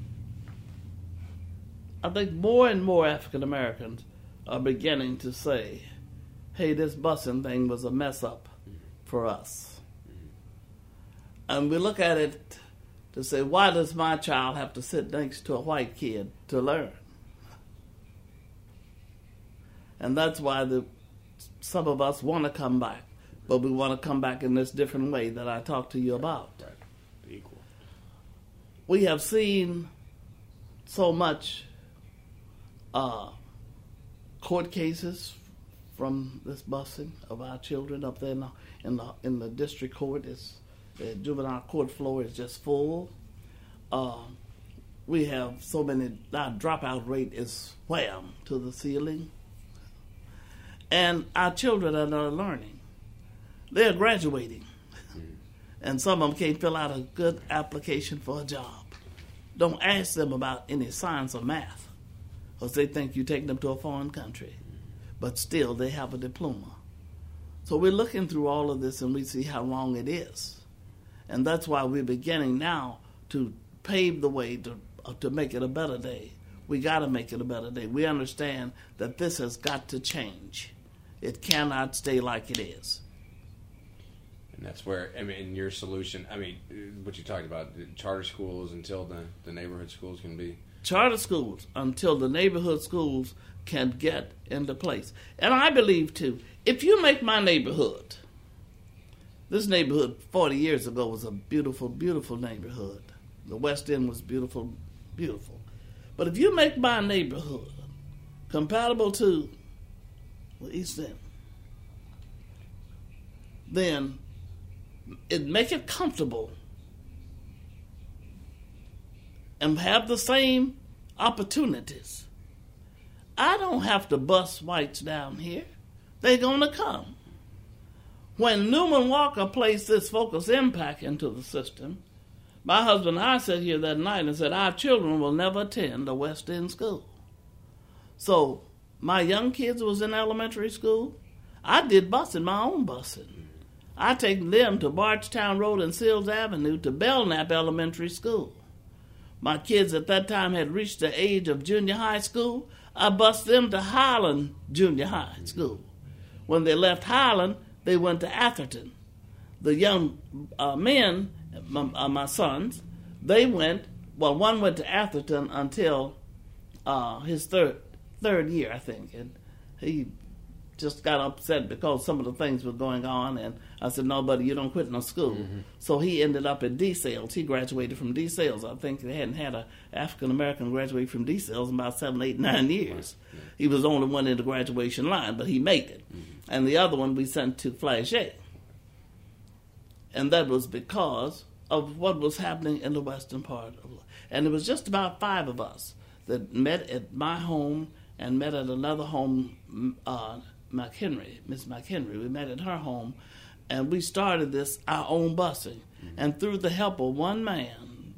I think more and more African Americans are beginning to say, hey, this busing thing was a mess up for us. And we look at it to say, why does my child have to sit next to a white kid to learn? And that's why the, some of us want to come back, but we want to come back in this different way that I talked to you about. Right. Equal. We have seen so much uh, court cases from this busing of our children up there in the in the, in the district court. It's, the juvenile court floor is just full. Uh, we have so many. Our dropout rate is wham to the ceiling, and our children are not learning. They're graduating, and some of them can't fill out a good application for a job. Don't ask them about any science or math, because they think you're taking them to a foreign country. But still, they have a diploma. So we're looking through all of this, and we see how wrong it is. And that's why we're beginning now to pave the way to, uh, to make it a better day. We got to make it a better day. We understand that this has got to change. It cannot stay like it is. And that's where, I mean, your solution, I mean, what you talked about, the charter schools until the, the neighborhood schools can be. Charter schools until the neighborhood schools can get into place. And I believe, too, if you make my neighborhood, this neighborhood forty years ago was a beautiful, beautiful neighborhood. The West End was beautiful, beautiful. But if you make my neighborhood compatible to the East End, then it make it comfortable and have the same opportunities. I don't have to bust whites down here. They're going to come. When Newman Walker placed this focus impact into the system, my husband and I sat here that night and said, our children will never attend a West End school. So my young kids was in elementary school. I did busing, my own busing. I take them to Bardstown Road and Sills Avenue to Belknap Elementary School. My kids at that time had reached the age of junior high school. I bused them to Highland Junior High School. When they left Highland, they went to Atherton. The young uh, men, my, uh, my sons, they went, well, one went to Atherton until uh, his third third year, I think. And he just got upset because some of the things were going on. And I said, no, buddy, you don't quit no school. Mm-hmm. So he ended up at D-Sales. He graduated from D-Sales. I think they hadn't had an African-American graduate from D-Sales in about seven, eight, nine years. Right. Yeah. He was the only one in the graduation line, but he made it. Mm-hmm. And the other one we sent to Flagey. And that was because of what was happening in the western part of life. And it was just about five of us that met at my home and met at another home, uh, McHenry, Miss McHenry. We met at her home, and we started this, our own busing. Mm-hmm. And through the help of one man,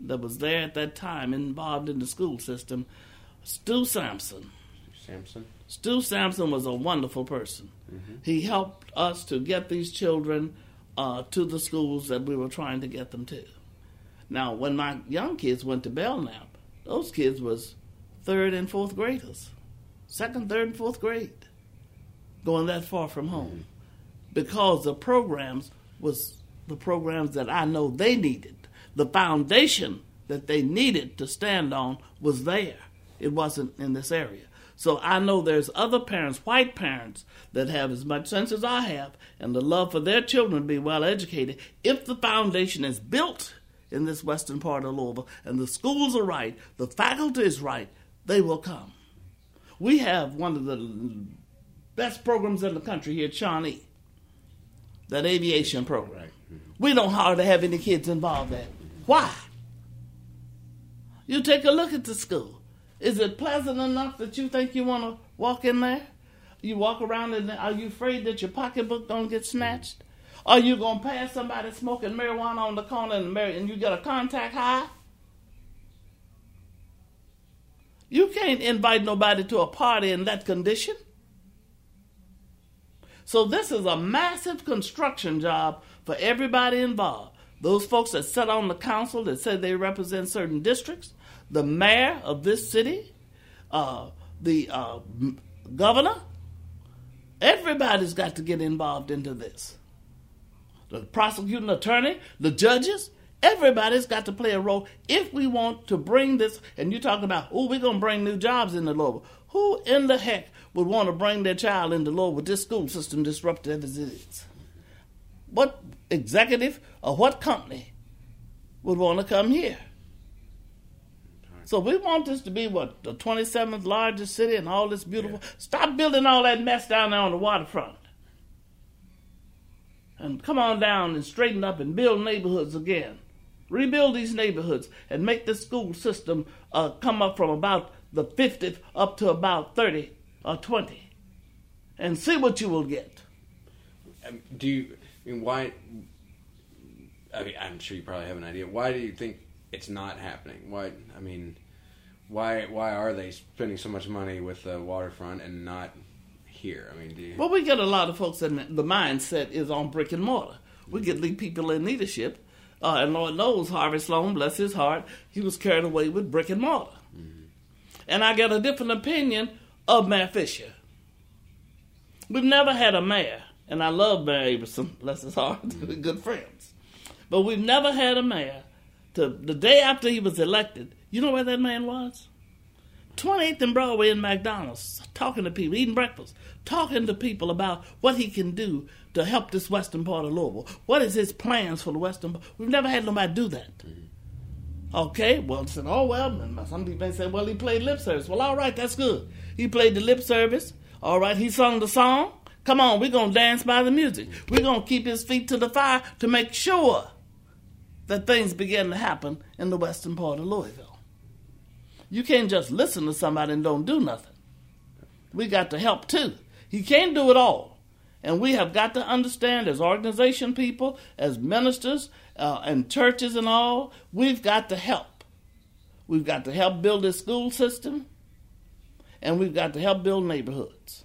that was there at that time involved in the school system, Stu Sampson. Sampson? Stu Sampson was a wonderful person. Mm-hmm. He helped us to get these children uh, to the schools that we were trying to get them to. Now, when my young kids went to Belknap, those kids was third and fourth graders. Second, third, and fourth grade. Going that far from home. Mm-hmm. Because the programs was the programs that I know they needed. The foundation that they needed to stand on was there. It wasn't in this area. So I know there's other parents, white parents, that have as much sense as I have and the love for their children to be well educated. If the foundation is built in this western part of Louisville and the schools are right, the faculty is right, they will come. We have one of the best programs in the country here at Shawnee. That aviation program. Right. Mm-hmm. We don't hardly have any kids involved in it. Why? You take a look at the school. Is it pleasant enough that you think you want to walk in there? You walk around in there, are you afraid that your pocketbook don't get snatched? Are you going to pass somebody smoking marijuana on the corner and, and you get a contact high? You can't invite nobody to a party in that condition. So this is a massive construction job for everybody involved. Those folks that sit on the council that say they represent certain districts, the mayor of this city, uh, the uh, governor, everybody's got to get involved into this. The prosecuting attorney, the judges, everybody's got to play a role if we want to bring this. And you talk about, oh, we're going to bring new jobs into Louisville. Who in the heck would want to bring their child into Louisville with this school system disrupted as it is? What executive or what company would want to come here? So we want this to be, what, the twenty-seventh largest city and all this beautiful... Yeah. Stop building all that mess down there on the waterfront. And come on down and straighten up and build neighborhoods again. Rebuild these neighborhoods and make the school system uh, come up from about the fiftieth up to about thirty or twenty. And see what you will get. Um, do you... I mean, why... I mean, I'm sure you probably have an idea. Why do you think it's not happening? Why, I mean, why why are they spending so much money with the waterfront and not here? I mean, do you... Well, we get a lot of folks that the mindset is on brick and mortar. We get the people in leadership, uh, and Lord knows Harvey Sloan, bless his heart, he was carried away with brick and mortar. Mm-hmm. And I get a different opinion of Mayor Fisher. We've never had a mayor, and I love Mayor Aberson, bless his heart, we're good friends. But we've never had a mayor to, the day after he was elected, you know where that man was? twenty-eighth and Broadway in McDonald's, talking to people, eating breakfast, talking to people about what he can do to help this western part of Louisville. What is his plans for the western part? We've never had nobody do that. Mm-hmm. Okay, well, said, oh, well, some people may say, well, he played lip service. Well, all right, that's good. He played the lip service. All right, he sung the song. Come on, we're going to dance by the music. We're going to keep his feet to the fire to make sure that things begin to happen in the western part of Louisville. You can't just listen to somebody and don't do nothing. We got to help too. He can't do it all. And we have got to understand as organization people, as ministers, uh, and churches and all, we've got to help. We've got to help build this school system, and we've got to help build neighborhoods.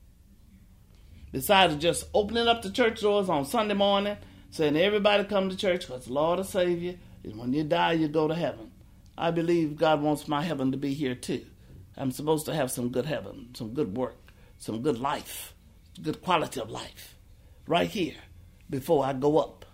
Besides just opening up the church doors on Sunday morning, saying everybody come to church because the Lord will save you, and when you die, you go to heaven. I believe God wants my heaven to be here too. I'm supposed to have some good heaven, some good work, some good life, good quality of life right here before I go up.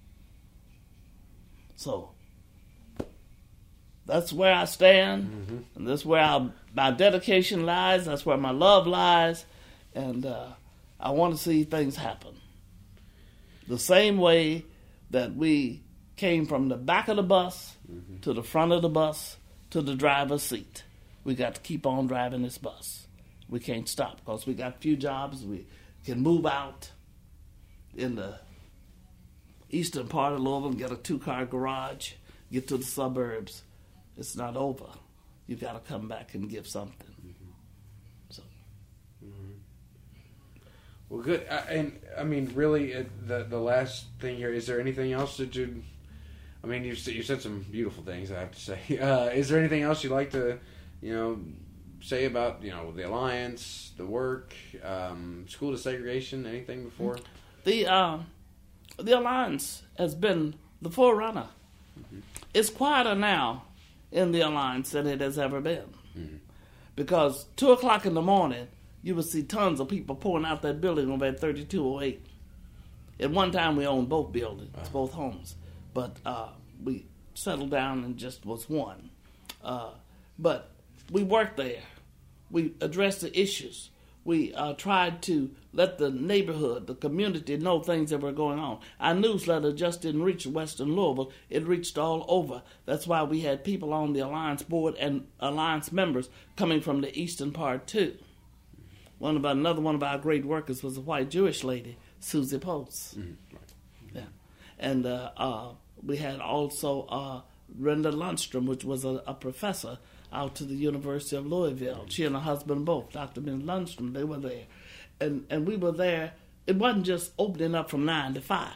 So that's where I stand, mm-hmm. and that's where I, my dedication lies, that's where my love lies, and uh, I want to see things happen. The same way that we came from the back of the bus mm-hmm. to the front of the bus to the driver's seat. We got to keep on driving this bus. We can't stop because we got a few jobs. We can move out in the eastern part of Louisville and get a two-car garage, get to the suburbs. It's not over. You got to come back and give something. Mm-hmm. So. Mm-hmm. Well, good. I, and I mean, really, uh, the the last thing here. Is there anything else that you? I mean, you you said some beautiful things. I have to say. Uh, is there anything else you'd like to, you know, say about you know the Alliance, the work, um, school desegregation, anything before? The uh, the Alliance has been the forerunner. Mm-hmm. It's quieter now in the Alliance than it has ever been, mm-hmm. because two o'clock in the morning you would see tons of people pouring out that building over at thirty-two oh eight. At one time we owned both buildings, wow. both homes, but uh, we settled down and just was one. Uh, but we worked there. We addressed the issues. We uh, tried to let the neighborhood, the community, know things that were going on. Our newsletter just didn't reach Western Louisville. It reached all over. That's why we had people on the Alliance board and Alliance members coming from the eastern part, too. One of our, another one of our great workers was a white Jewish lady, Susie Post. Mm-hmm. Yeah. And uh, uh, we had also uh, Brenda Lundstrom, which was a, a professor out to the University of Louisville. She and her husband both, Doctor Ben Lundstrom, they were there. And and we were there. It wasn't just opening up from nine to five.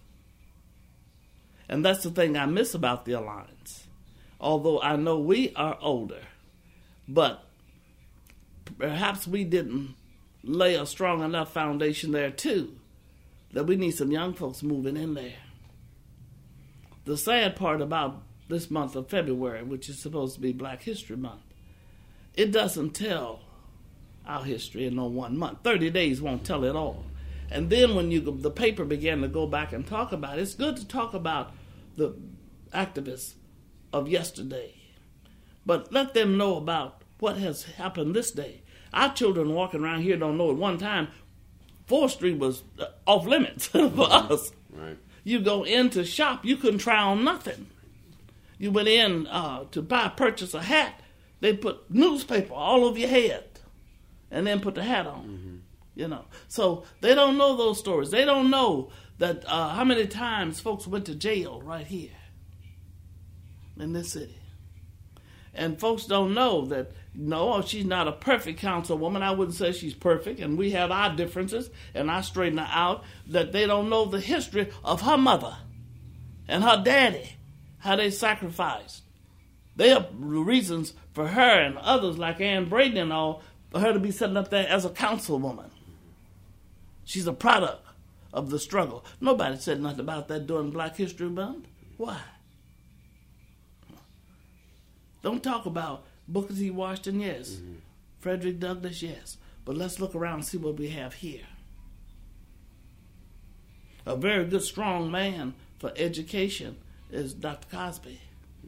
And that's the thing I miss about the Alliance. Although I know we are older, but perhaps we didn't lay a strong enough foundation there too, that we need some young folks moving in there. The sad part about this month of February, which is supposed to be Black History Month, it doesn't tell our history in no one month. thirty days won't tell it all. And then when you the paper began to go back and talk about it, it's good to talk about the activists of yesterday, but let them know about what has happened this day. Our children walking around here don't know at one time fourth Street was off limits for us. Right. You go in to shop, you couldn't try on nothing. You went in uh, to buy, purchase a hat, they put newspaper all over your head and then put the hat on, mm-hmm. you know. So they don't know those stories. They don't know that uh, how many times folks went to jail right here in this city. And folks don't know that, no, she's not a perfect councilwoman. I wouldn't say she's perfect, and we have our differences, and I straighten her out, that they don't know the history of her mother and her daddy, how they sacrificed. They are reasons for her and others like Ann Braden and all, for her to be sitting up there as a councilwoman. She's a product of the struggle. Nobody said nothing about that during Black History Month. Why? Don't talk about Booker T. Washington, yes. Mm-hmm. Frederick Douglass, yes. But let's look around and see what we have here. A very good, strong man for education is Doctor Cosby. Mm-hmm.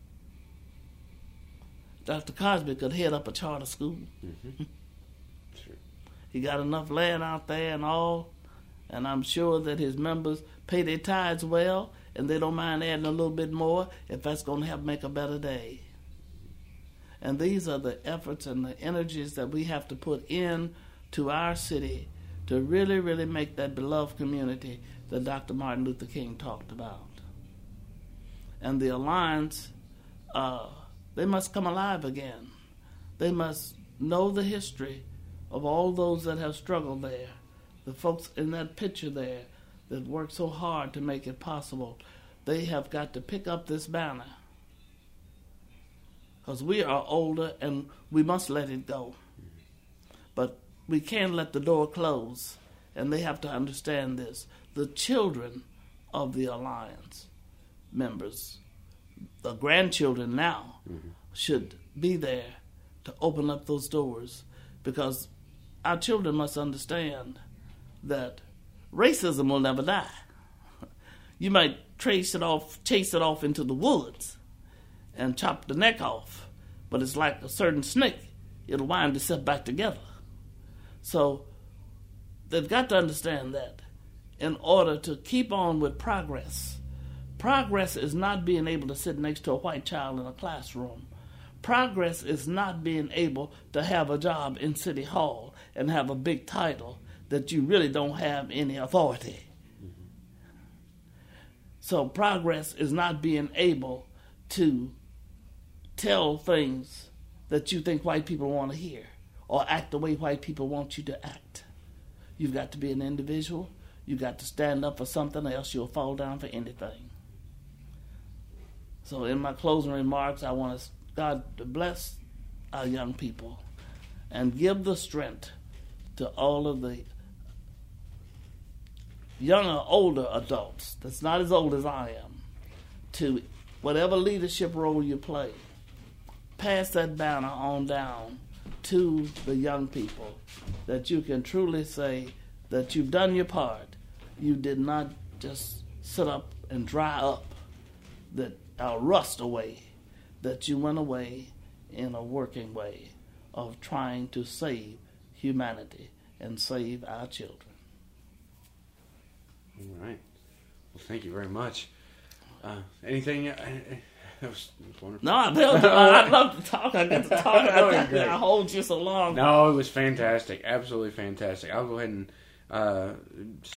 Doctor Cosby could head up a charter school. Mm-hmm. Sure. He got enough land out there and all, and I'm sure that his members pay their tithes well, and they don't mind adding a little bit more if that's going to help make a better day. And these are the efforts and the energies that we have to put in to our city to really, really make that beloved community that Doctor Martin Luther King talked about. And the Alliance, uh, they must come alive again. They must know the history of all those that have struggled there, the folks in that picture there that worked so hard to make it possible. They have got to pick up this banner, because we are older and we must let it go. But we can't let the door close, and they have to understand this. The children of the Alliance members, the grandchildren now, mm-hmm. should be there to open up those doors, because our children must understand that racism will never die. You might trace it off, chase it off into the woods and chop the neck off, but it's like a certain snake. It'll wind itself back together. So they've got to understand that in order to keep on with progress. Progress is not being able to sit next to a white child in a classroom. Progress is not being able to have a job in City Hall and have a big title that you really don't have any authority. Mm-hmm. So progress is not being able to tell things that you think white people want to hear or act the way white people want you to act. You've got to be an individual. You've got to stand up for something, or else you'll fall down for anything. So in my closing remarks, I want to, God to bless our young people and give the strength to all of the younger, older adults that's not as old as I am, to whatever leadership role you play, pass that banner on down to the young people, that you can truly say that you've done your part. You did not just sit up and dry up, that or rust away, that you went away in a working way of trying to save humanity and save our children. All right. Well, thank you very much. Uh, anything? Uh, that was, that was wonderful. No, I, I'd love to talk. I get to talk. That was I, great. I hold you so long. No, it was fantastic. Absolutely fantastic. I'll go ahead and uh,